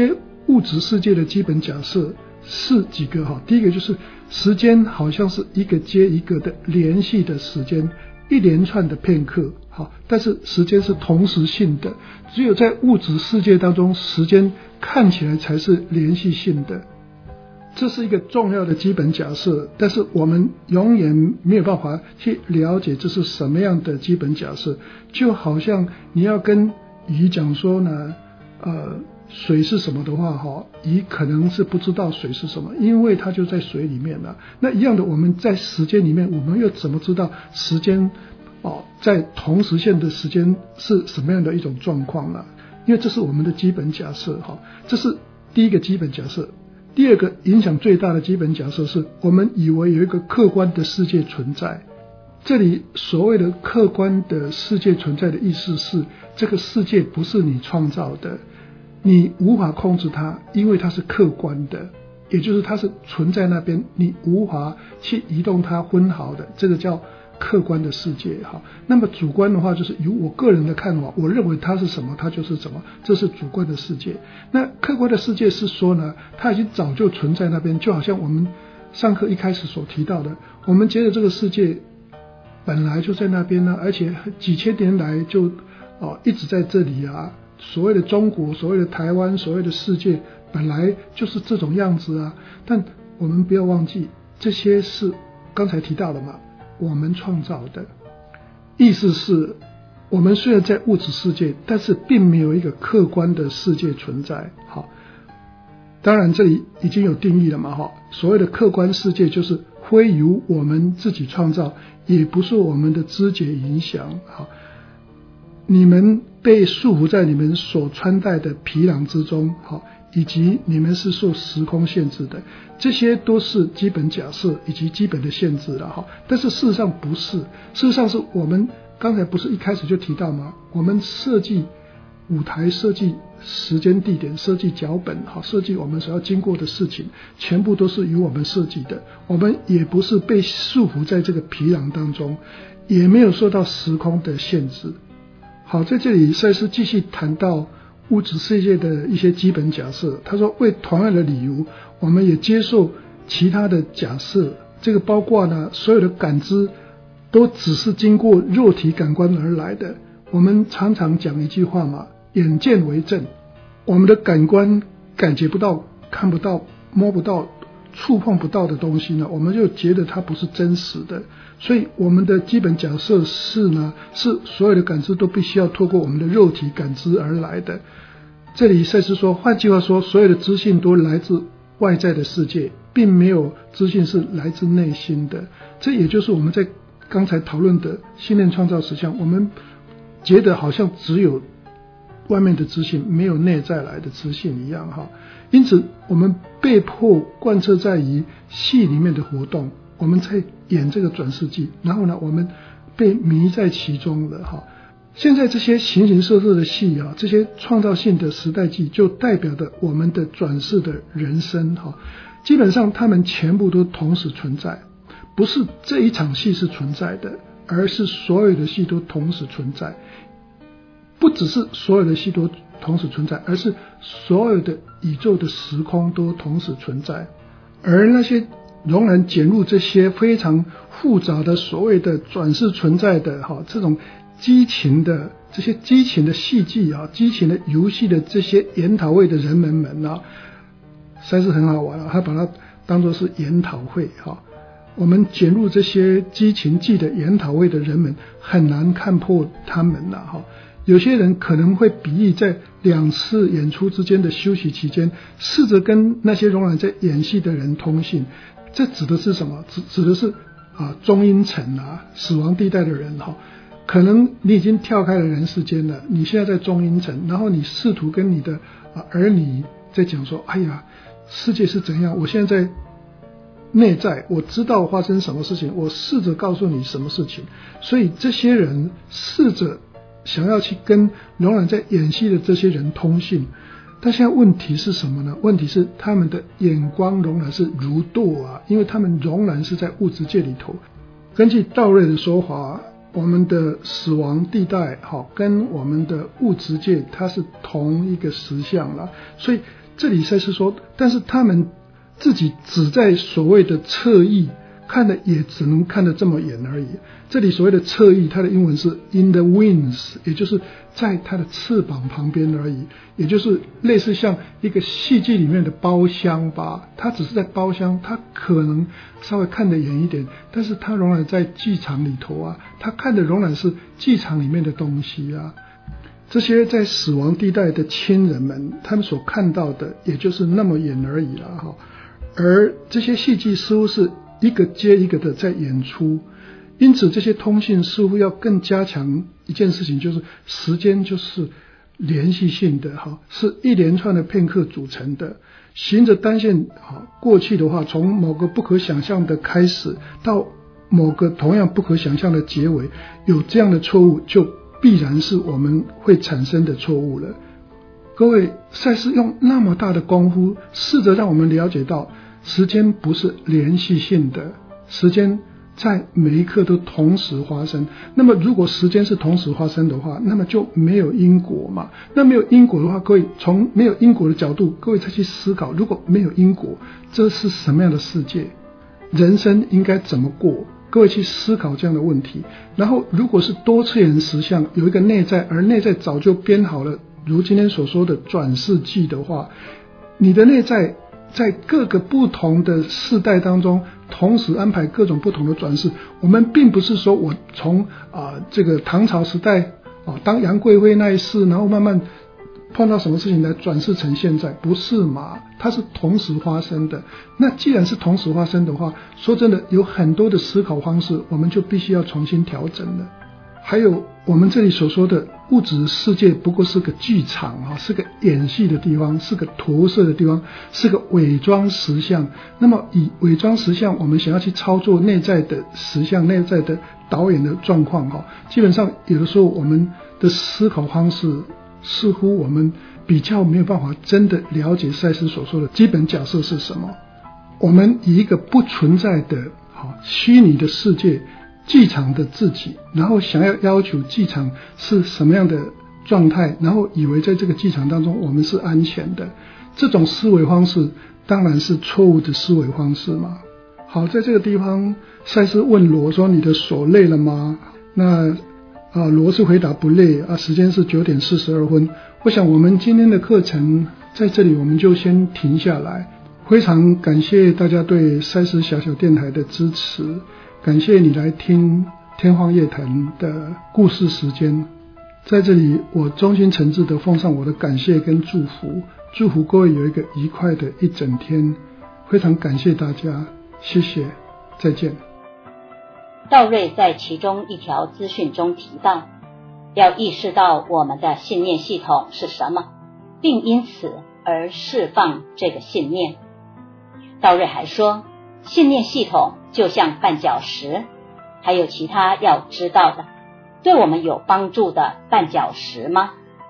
物质世界的基本假设是几个哈？第一个就是时间好像是一个接一个的联系的时间，一连串的片刻，好，但是时间是同时性的，只有在物质世界当中，时间看起来才是连续性的。这是一个重要的基本假设，但是我们永远没有办法去了解这是什么样的基本假设。就好像你要跟鱼讲说呢，水是什么的话，鱼可能是不知道水是什么，因为它就在水里面了。那一样的，我们在时间里面，我们又怎么知道时间在同时线的时间是什么样的一种状况呢？因为这是我们的基本假设，这是第一个基本假设。第二个影响最大的基本假设是我们以为有一个客观的世界存在。这里所谓的客观的世界存在的意思是，这个世界不是你创造的，你无法控制它，因为它是客观的，也就是它是存在那边，你无法去移动它分毫的，这个叫客观的世界。那么主观的话就是由我个人的看法，我认为它是什么它就是什么，这是主观的世界。那客观的世界是说呢，它已经早就存在那边，就好像我们上课一开始所提到的，我们觉得这个世界本来就在那边呢，而且几千年来就一直在这里啊。所谓的中国，所谓的台湾，所谓的世界本来就是这种样子啊。但我们不要忘记，这些是刚才提到的嘛，我们创造的。意思是我们虽然在物质世界，但是并没有一个客观的世界存在。好，当然这里已经有定义了嘛，所谓的客观世界就是非由我们自己创造，也不受我们的知觉影响。好，你们被束缚在你们所穿戴的皮囊之中，以及你们是受时空限制的，这些都是基本假设以及基本的限制了。但是事实上不是，事实上是我们刚才不是一开始就提到吗？我们设计舞台，设计时间地点，设计脚本，设计我们所要经过的事情，全部都是由我们设计的。我们也不是被束缚在这个皮囊当中，也没有受到时空的限制。好，在这里赛斯继续谈到物质世界的一些基本假设。他说，为同样的理由，我们也接受其他的假设，这个包括呢，所有的感知都只是经过肉体感官而来的。我们常常讲一句话嘛，眼见为证。我们的感官感觉不到、看不到、摸不到、触碰不到的东西呢，我们就觉得它不是真实的。所以我们的基本假设是呢，是所有的感知都必须要透过我们的肉体感知而来的。这里赛斯说，换句话说，所有的资讯都来自外在的世界，并没有资讯是来自内心的。这也就是我们在刚才讨论的信念创造实相，我们觉得好像只有外面的资讯，没有内在来的资讯一样。因此我们被迫贯彻在于戏里面的活动，我们在演这个转世纪，然后呢，我们被迷在其中了。现在这些形形色色的戏啊，这些创造性的时代剧，就代表着我们的转世的人生。基本上他们全部都同时存在，不是这一场戏是存在的，而是所有的戏都同时存在。不只是所有的戏都同时存在，而是所有的宇宙的时空都同时存在。而那些仍然卷入这些非常复杂的所谓的转世存在的这种激情的这些激情的戏剧激情的游戏的这些研讨会的人们实在是很好玩他把它当作是研讨会我们卷入这些激情剧的研讨会的人们很难看破他们有些人可能会比喻在2次演出之间的休息期间，试着跟那些仍然在演戏的人通信。这指的是什么？指的是中阴层死亡地带的人可能你已经跳开了人世间了，你现在在中阴层，然后你试图跟你的儿女在讲说，哎呀，世界是怎样，我现在在内在，我知道发生什么事情，我试着告诉你什么事情。所以这些人试着想要去跟仍然在演戏的这些人通信，但现在问题是什么呢？问题是他们的眼光仍然是如堕因为他们仍然是在物质界里头。根据道瑞的说法， 我们的死亡地带跟我们的物质界它是同一个实相了。所以这里赛斯说，但是他们自己只在所谓的侧翼看的，也只能看得这么远而已。这里所谓的侧翼，它的英文是 in the wings， 也就是在它的翅膀旁边而已，也就是类似像一个戏剧里面的包厢吧。它只是在包厢，它可能稍微看得远一点，但是它仍然在剧场里头啊，它看的仍然是剧场里面的东西啊。这些在死亡地带的亲人们，他们所看到的也就是那么远而已了哈。而这些戏剧似乎是一个接一个的在演出，因此这些通信似乎要更加强一件事情，就是时间就是连续性的是一连串的片刻组成的，循着单线过去的话，从某个不可想象的开始到某个同样不可想象的结尾，有这样的错误就必然是我们会产生的错误了。各位，赛斯用那么大的功夫试着让我们了解到时间不是连续性的，时间在每一刻都同时发生。那么如果时间是同时发生的话，那么就没有因果嘛。那没有因果的话，各位从没有因果的角度，各位再去思考，如果没有因果，这是什么样的世界？人生应该怎么过？各位去思考这样的问题。然后如果是多次元实相有一个内在，而内在早就编好了如今天所说的转世记的话，你的内在在各个不同的世代当中同时安排各种不同的转世。我们并不是说我从这个唐朝时代当杨贵妃那一世，然后慢慢碰到什么事情来转世成现在，不是嘛？它是同时发生的。那既然是同时发生的话，说真的有很多的思考方式我们就必须要重新调整了。还有我们这里所说的物质世界不过是个剧场是个演戏的地方，是个投射的地方，是个伪装实相。那么以伪装实相，我们想要去操作内在的实相，内在的导演的状况基本上有的时候我们的思考方式似乎我们比较没有办法真的了解赛斯所说的基本假设是什么。我们以一个不存在的虚拟的世界剧场的自己，然后想要求剧场是什么样的状态，然后以为在这个剧场当中我们是安全的，这种思维方式当然是错误的思维方式嘛。好，在这个地方赛斯问罗说，你的手累了吗？那罗是回答不累时间是9点42分。我想我们今天的课程在这里我们就先停下来。非常感谢大家对赛斯小小电台的支持，感谢你来听天方夜谭的故事时间。在这里我衷心诚挚的奉上我的感谢跟祝福，祝福各位有一个愉快的一整天。非常感谢大家，谢谢，再见。 道瑞在其中一条资讯中提到，要意识到我们的信念系统是什么，并因此而释放这个信念。道瑞还说，信念系统就像绊脚石，还有其他要知道的对我们有帮助的绊脚石吗？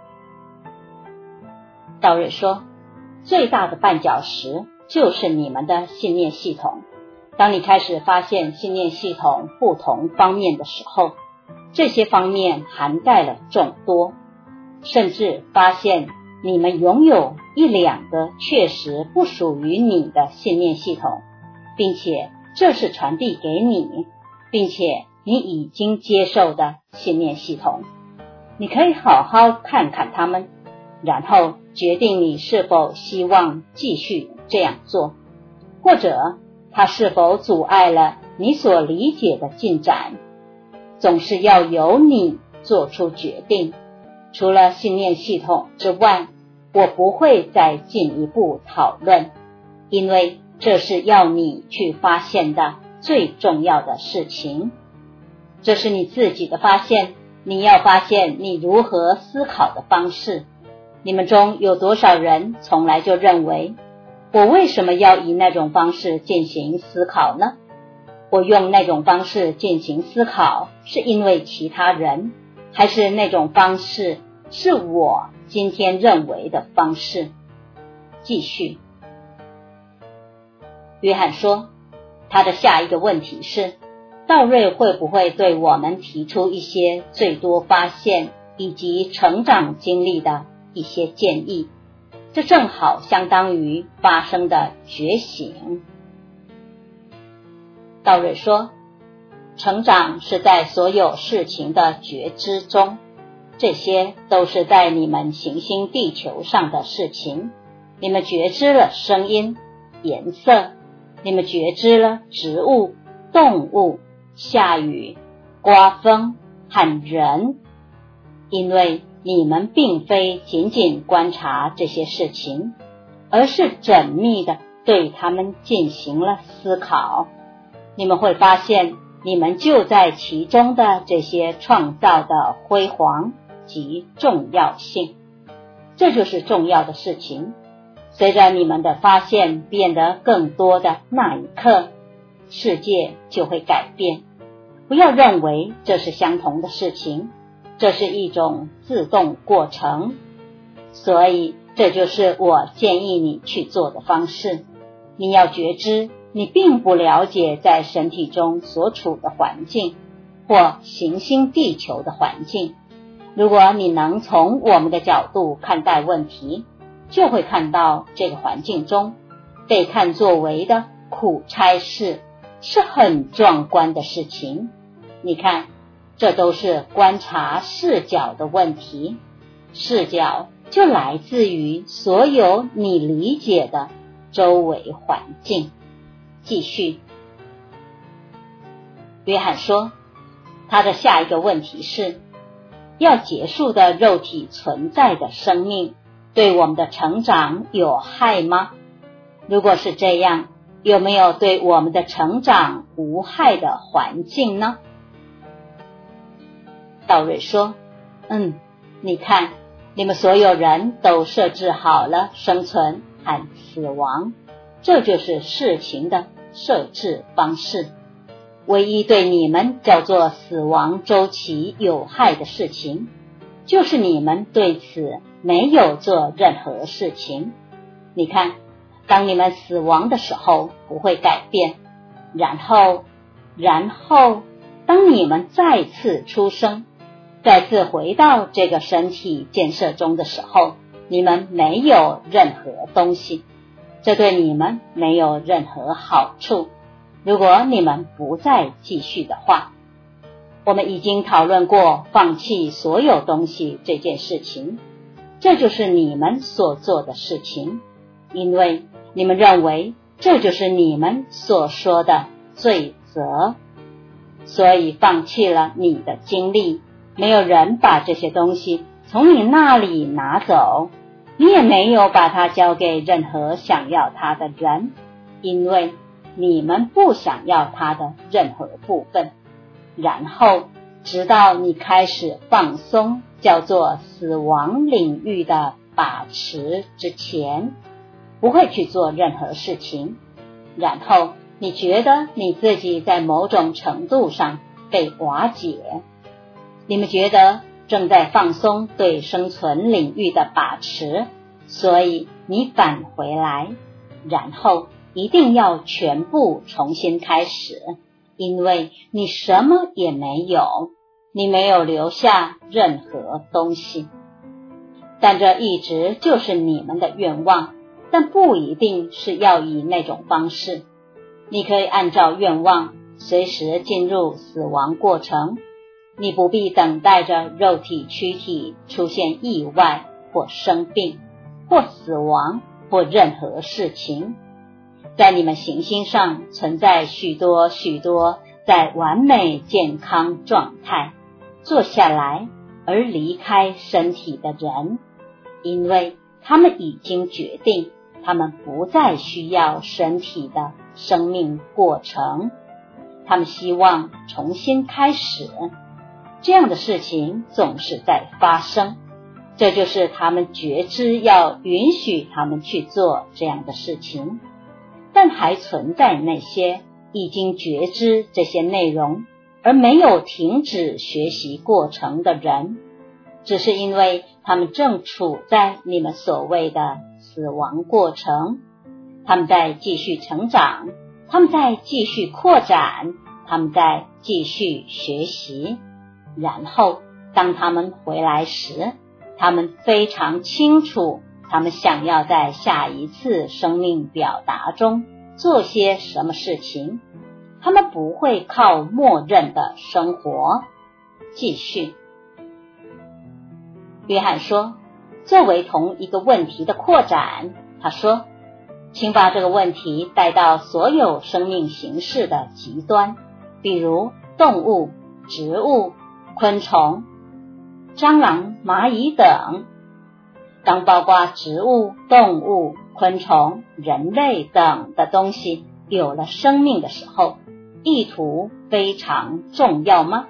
道瑞说，最大的绊脚石就是你们的信念系统。当你开始发现信念系统不同方面的时候，这些方面涵盖了众多，甚至发现你们拥有1-2个确实不属于你的信念系统，并且这是传递给你，并且你已经接受的信念系统。你可以好好看看它们，然后决定你是否希望继续这样做，或者它是否阻碍了你所理解的进展。总是要由你做出决定。除了信念系统之外，我不会再进一步讨论，因为这是要你去发现的最重要的事情。这是你自己的发现，你要发现你如何思考的方式。你们中有多少人从来就认为，我为什么要以那种方式进行思考呢？我用那种方式进行思考，是因为其他人，还是那种方式是我今天认为的方式？继续。约翰说，他的下一个问题是， 道瑞会不会对我们提出一些最多发现以及成长经历的一些建议？这正好相当于发生的觉醒。道瑞说，成长是在所有事情的觉知中，这些都是在你们行星地球上的事情。你们觉知了声音、颜色，你们觉知了植物、动物、下雨、刮风和人，因为你们并非仅仅观察这些事情，而是缜密地对它们进行了思考。你们会发现，你们就在其中的这些创造的辉煌及重要性。这就是重要的事情。随着你们的发现变得更多的那一刻，世界就会改变。不要认为这是相同的事情，这是一种自动过程。所以这就是我建议你去做的方式。你要觉知你并不了解在身体中所处的环境或行星地球的环境。如果你能从我们的角度看待问题，就会看到这个环境中被看作为的苦差事是很壮观的事情。你看，这都是观察视角的问题，视角就来自于所有你理解的周围环境。继续，约翰说，他的下一个问题是，要结束的肉体存在的生命对我们的成长有害吗？如果是这样，有没有对我们的成长无害的环境呢？道瑞说，你看，你们所有人都设置好了生存和死亡，这就是事情的设置方式。唯一对你们叫做死亡周期有害的事情，就是你们对此没有做任何事情。你看，当你们死亡的时候不会改变，然后当你们再次出生，再次回到这个身体建设中的时候，你们没有任何东西，这对你们没有任何好处。如果你们不再继续的话，我们已经讨论过放弃所有东西这件事情，这就是你们所做的事情，因为你们认为这就是你们所说的罪责，所以放弃了你的经历。没有人把这些东西从你那里拿走，你也没有把它交给任何想要它的人，因为你们不想要它的任何部分。然后直到你开始放松叫做死亡领域的把持之前，不会去做任何事情。然后你觉得你自己在某种程度上被瓦解，你们觉得正在放松对生存领域的把持，所以你返回来，然后一定要全部重新开始，因为你什么也没有，你没有留下任何东西。但这一直就是你们的愿望，但不一定是要以那种方式。你可以按照愿望随时进入死亡过程，你不必等待着肉体躯体出现意外或生病或死亡或任何事情。在你们行星上存在许多在完美健康状态坐下来而离开身体的人，因为他们已经决定他们不再需要身体的生命过程，他们希望重新开始。这样的事情总是在发生，这就是他们觉知要允许他们去做这样的事情。但还存在那些已经觉知这些内容而没有停止学习过程的人，只是因为他们正处在你们所谓的死亡过程，他们在继续成长，他们在继续扩展， 他们在继续学习，然后当他们回来时，他们非常清楚他们想要在下一次生命表达中做些什么事情。他们不会靠默认的生活继续。约翰说，作为同一个问题的扩展，他说，请把这个问题带到所有生命形式的极端，比如动物、植物、昆虫、蟑螂、蚂蚁等。当包括植物、动物、昆虫、人类等的东西有了生命的时候，意图非常重要吗？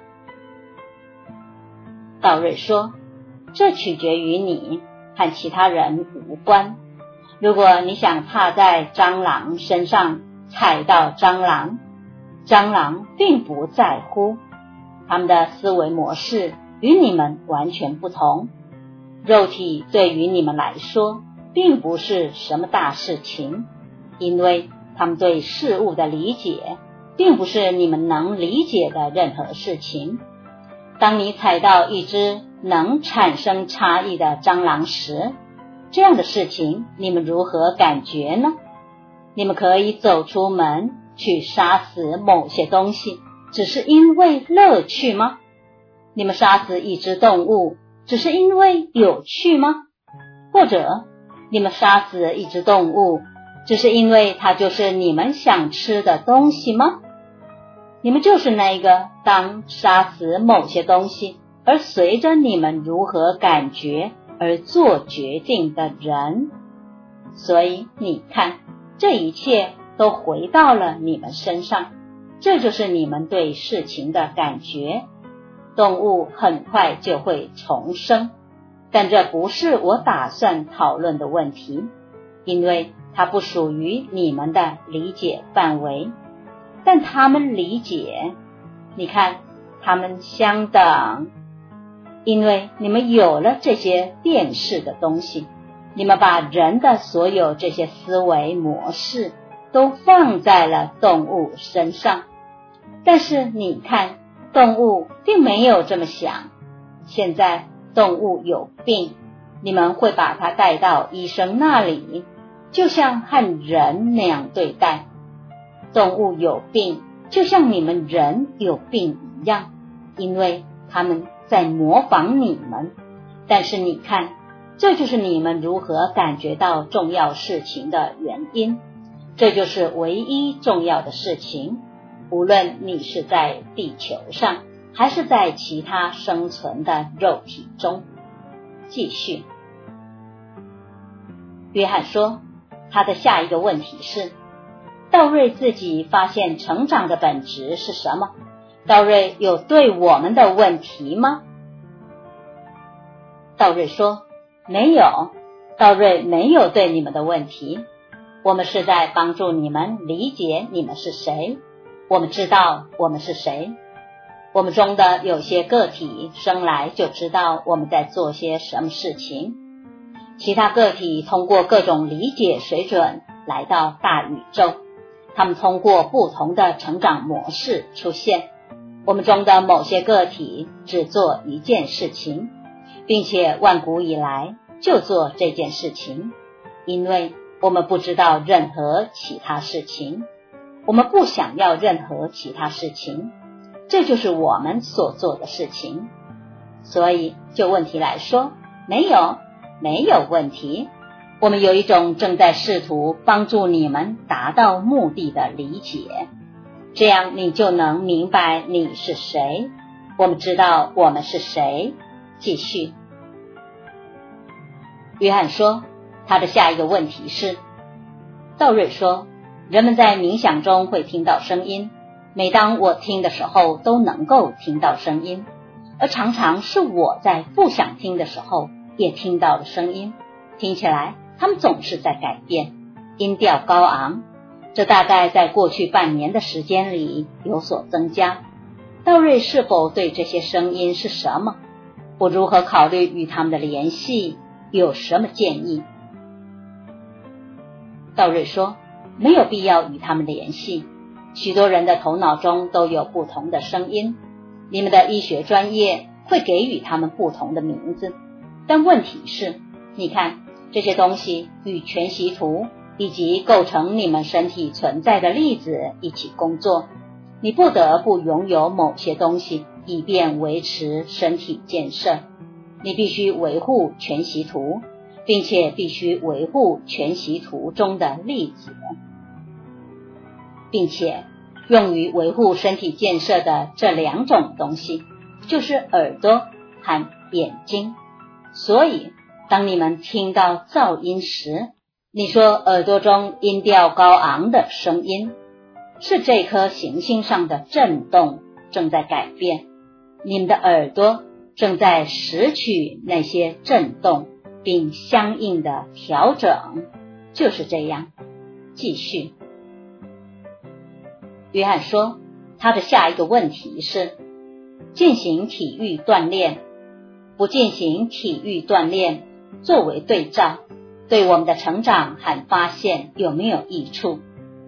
道瑞说，这取决于你，和其他人无关。如果你想踏在蟑螂身上踩到蟑螂，蟑螂并不在乎，他们的思维模式与你们完全不同。肉体对于你们来说并不是什么大事情，因为他们对事物的理解并不是你们能理解的任何事情。当你踩到一只能产生差异的蟑螂时，这样的事情你们如何感觉呢？你们可以走出门去杀死某些东西，只是因为乐趣吗？你们杀死一只动物，只是因为有趣吗？或者你们杀死一只动物，只是因为它就是你们想吃的东西吗？你们就是那个当杀死某些东西而随着你们如何感觉而做决定的人。所以你看，这一切都回到了你们身上，这就是你们对事情的感觉。动物很快就会重生，但这不是我打算讨论的问题，因为它不属于你们的理解范围。但他们理解，你看，他们相等，因为你们有了这些辨识的东西，你们把人的所有这些思维模式都放在了动物身上。但是你看，动物并没有这么想。现在动物有病，你们会把它带到医生那里，就像和人那样对待。动物有病，就像你们人有病一样，因为他们在模仿你们。但是你看，这就是你们如何感觉到重要事情的原因，这就是唯一重要的事情，无论你是在地球上还是在其他生存的肉体中。继续，约翰说，他的下一个问题是，道瑞自己发现成长的本质是什么？道瑞有对我们的问题吗？道瑞说，没有，道瑞没有对你们的问题。我们是在帮助你们理解你们是谁，我们知道我们是谁。我们中的有些个体生来就知道我们在做些什么事情，其他个体通过各种理解水准来到大宇宙，他们通过不同的成长模式出现。我们中的某些个体只做一件事情，并且万古以来就做这件事情，因为我们不知道任何其他事情，我们不想要任何其他事情，这就是我们所做的事情。所以就问题来说，没有问题。我们有一种正在试图帮助你们达到目的的理解，这样你就能明白你是谁，我们知道我们是谁。继续，约翰说，他的下一个问题是，道瑞说，人们在冥想中会听到声音，每当我听的时候都能够听到声音，而常常是我在不想听的时候也听到了声音，听起来他们总是在改变，音调高昂，这大概在过去半年的时间里有所增加。道瑞是否对这些声音是什么，我如何考虑与他们的联系，有什么建议？道瑞说，没有必要与他们联系， 许多人的头脑中都有不同的声音，你们的医学专业会给予他们不同的名字，但问题是，你看这些东西与全息图以及构成你们身体存在的粒子一起工作，你不得不拥有某些东西以便维持身体建设，你必须维护全息图，并且必须维护全息图中的粒子，并且用于维护身体建设的这两种东西就是耳朵和眼睛。所以当你们听到噪音时，你说耳朵中音调高昂的声音，是这颗行星上的震动正在改变，你们的耳朵正在拾取那些震动并相应的调整，就是这样。继续，约翰说，他的下一个问题是进行体育锻炼，不进行体育锻炼作为对照，对我们的成长和发现有没有益处？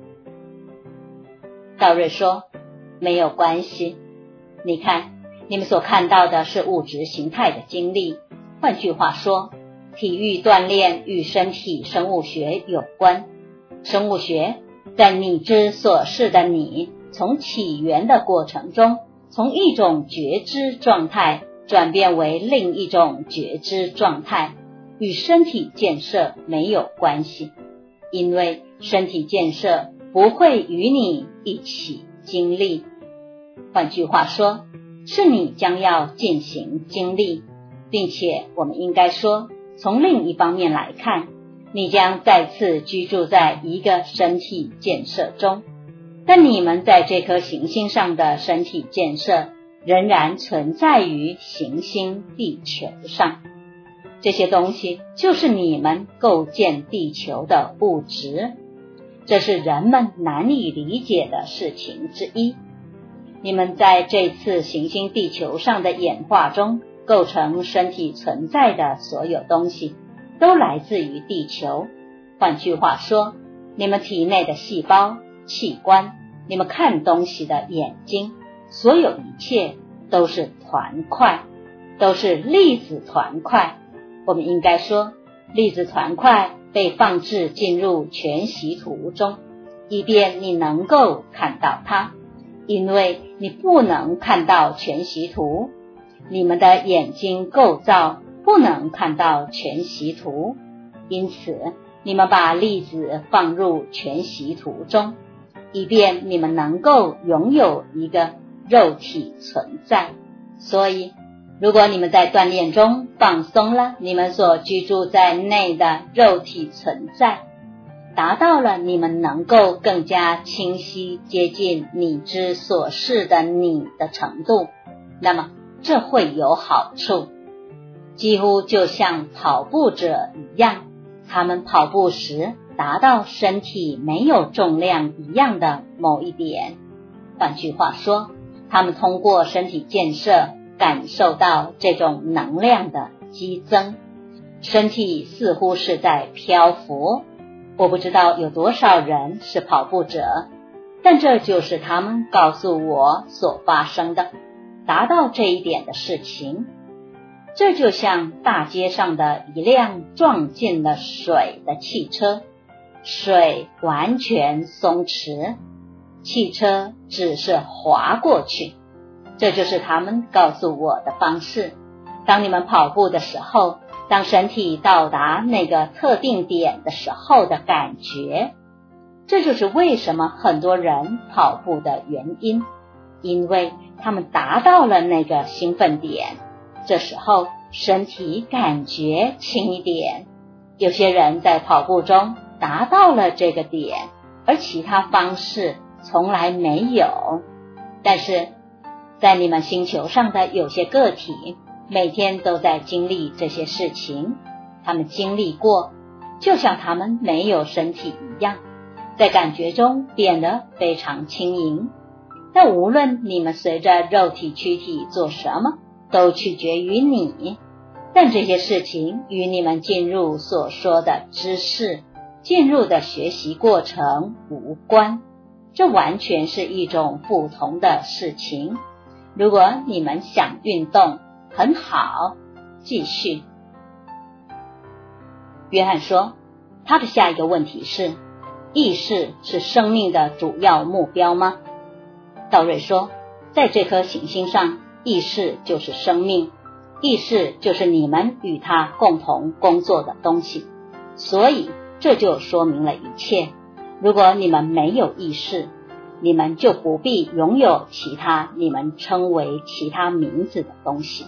道瑞说，没有关系。你看，你们所看到的是物质形态的经历，换句话说，体育锻炼与身体生物学有关。生物学在你之所是的你从起源的过程中，从一种觉知状态转变为另一种觉知状态，与身体建设没有关系，因为身体建设不会与你一起经历。换句话说，是你将要进行经历，并且我们应该说，从另一方面来看，你将再次居住在一个身体建设中，但你们在这颗行星上的身体建设仍然存在于行星地球上。这些东西就是你们构建地球的物质，这是人们难以理解的事情之一。你们在这次行星地球上的演化中构成身体存在的所有东西都来自于地球。换句话说，你们体内的细胞、器官，你们看东西的眼睛，所有一切都是团块，都是粒子团块。我们应该说，粒子团块被放置进入全息图中，以便你能够看到它，因为你不能看到全息图，你们的眼睛构造不能看到全息图，因此你们把粒子放入全息图中，以便你们能够拥有一个肉体存在。所以如果你们在锻炼中放松了你们所居住在内的肉体存在，达到了你们能够更加清晰接近你之所是的你的程度，那么这会有好处，几乎就像跑步者一样，他们跑步时达到身体没有重量一样的某一点。换句话说，他们通过身体建设感受到这种能量的激增，身体似乎是在漂浮。我不知道有多少人是跑步者，但这就是他们告诉我所发生的，达到这一点的事情。这就像大街上的一辆撞进了水的汽车，水完全松弛，汽车只是滑过去。这就是他们告诉我的方式。当你们跑步的时候，当身体到达那个特定点的时候的感觉，这就是为什么很多人跑步的原因，因为他们达到了那个兴奋点，这时候身体感觉轻一点。有些人在跑步中达到了这个点，而其他方式从来没有。但是在你们星球上的有些个体每天都在经历这些事情，他们经历过，就像他们没有身体一样，在感觉中变得非常轻盈。但无论你们随着肉体躯体做什么，都取决于你。但这些事情与你们进入所说的知识、进入的学习过程无关。 这完全是一种不同的事情。如果你们想运动，很好，继续。约翰说，他的下一个问题是，意识是生命的主要目标吗？道瑞说，在这颗行星上，意识就是生命，意识就是你们与它共同工作的东西，所以这就说明了一切。如果你们没有意识，你们就不必拥有其他你们称为其他名字的东西。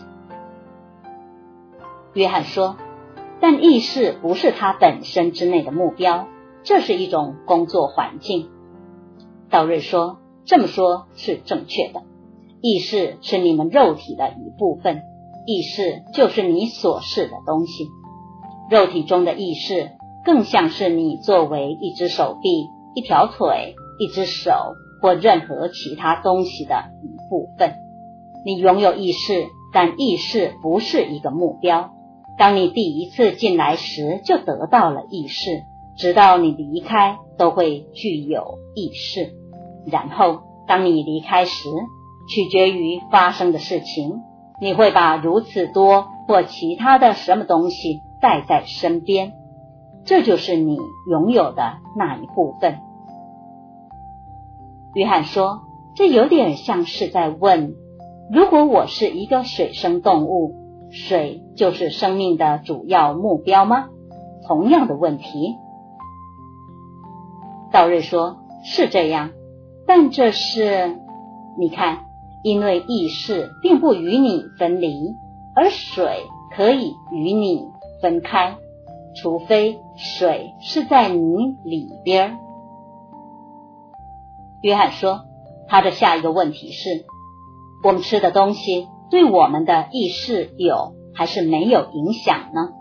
约翰说，但意识不是它本身之内的目标，这是一种工作环境。道瑞说，这么说是正确的。意识是你们肉体的一部分，意识就是你所是的东西。肉体中的意识更像是你作为一只手臂、一条腿、一只手或任何其他东西的一部分。你拥有意识，但意识不是一个目标。当你第一次进来时就得到了意识，直到你离开都会具有意识。然后当你离开时，取决于发生的事情，你会把如此多或其他的什么东西带在身边，这就是你拥有的那一部分。约翰说，这有点像是在问，如果我是一个水生动物，水就是生命的主要目标吗？同样的问题。道瑞说，是这样，但这是，你看，因为意识并不与你分离，而水可以与你分开，除非水是在你里边。约翰说，他的下一个问题是，我们吃的东西对我们的意识有还是没有影响呢？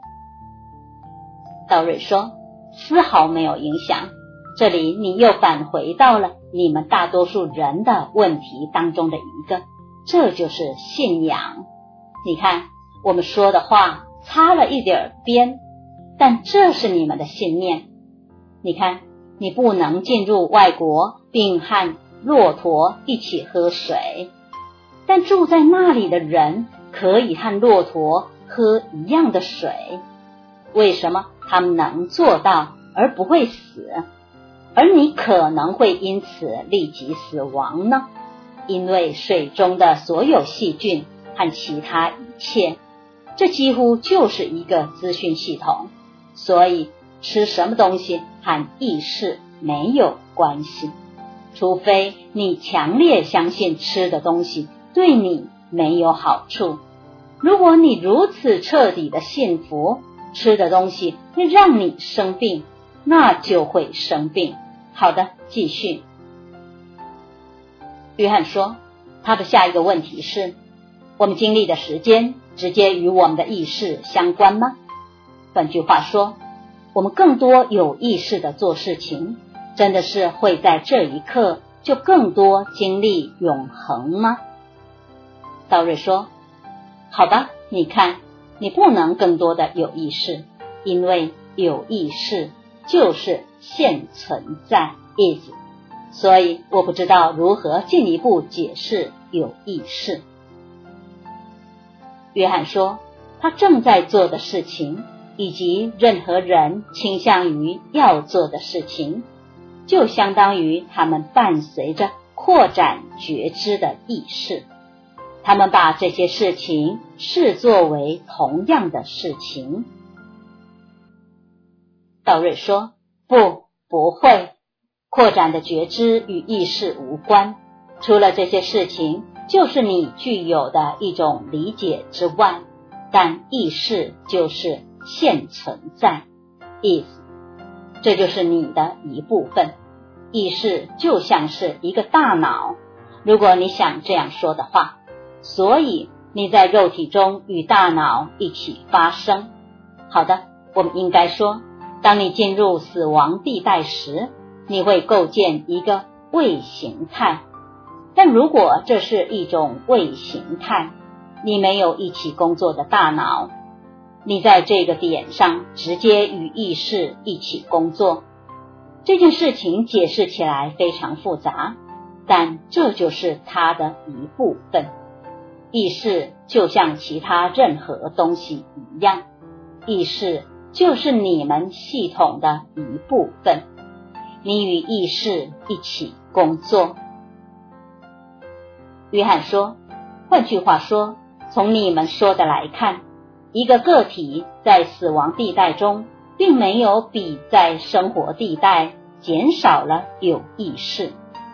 道瑞说，丝毫没有影响。这里你又返回到了你们大多数人的问题当中的一个，这就是信仰。你看，我们说的话擦了一点边，但这是你们的信念。你看，你不能进入外国并和骆驼一起喝水，但住在那里的人可以和骆驼喝一样的水。为什么他们能做到而不会死，而你可能会因此立即死亡呢？因为水中的所有细菌和其他一切，这几乎就是一个资讯系统，所以吃什么东西和意识没有关系，除非你强烈相信吃的东西对你没有好处。如果你如此彻底的信服吃的东西会让你生病，那就会生病。好的，继续。约翰说，他的下一个问题是，我们经历的时间直接与我们的意识相关吗？换句话说，我们更多有意识的做事情，真的是会在这一刻就更多经历永恒吗？道瑞说，好吧，你看，你不能更多的有意识，因为有意识就是现存在 is， 所以我不知道如何进一步解释有意识。约翰说，他正在做的事情，以及任何人倾向于要做的事情，就相当于他们伴随着扩展觉知的意识。他们把这些事情视作为同样的事情。道瑞说，不会，扩展的觉知与意识无关，除了这些事情就是你具有的一种理解之外，但意识就是现存在 is， 这就是你的一部分。意识就像是一个大脑，如果你想这样说的话，所以你在肉体中与大脑一起发生。好的，我们应该说，当你进入死亡地带时，你会构建一个位形态。但如果这是一种位形态，你没有一起工作的大脑，你在这个点上直接与意识一起工作。 这件事情解释起来非常复杂，但这就是它的一部分。意识就像其他任何东西一样，意识就是你们系统的一部分，你与意识一起工作。约翰说，换句话说，从你们说的来看，一个个体在死亡地带中并没有比在生活地带减少了有意识。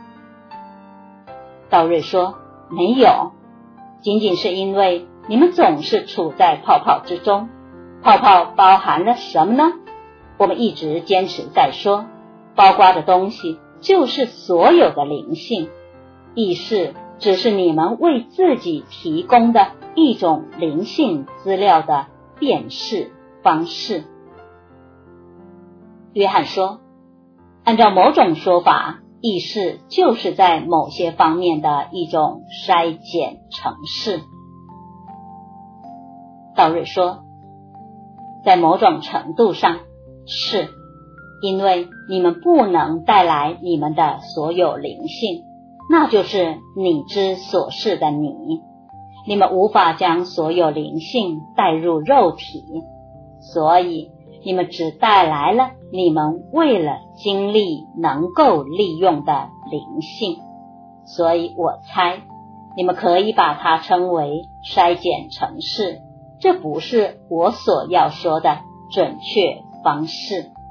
道瑞说，没有，仅仅是因为你们总是处在泡泡之中。泡泡包含了什么呢？我们一直坚持在说，包括的东西就是所有的灵性，意识只是你们为自己提供的一种灵性资料的辨识方式。约翰说，按照某种说法，意识就是在某些方面的一种筛检程式。道瑞说，在某种程度上是，因为你们不能带来你们的所有灵性，那就是你之所是的你，你们无法将所有灵性带入肉体，所以你们只带来了你们为了经历能够利用的灵性，所以我猜你们可以把它称为筛检程式，这不是我所要说的准确方式。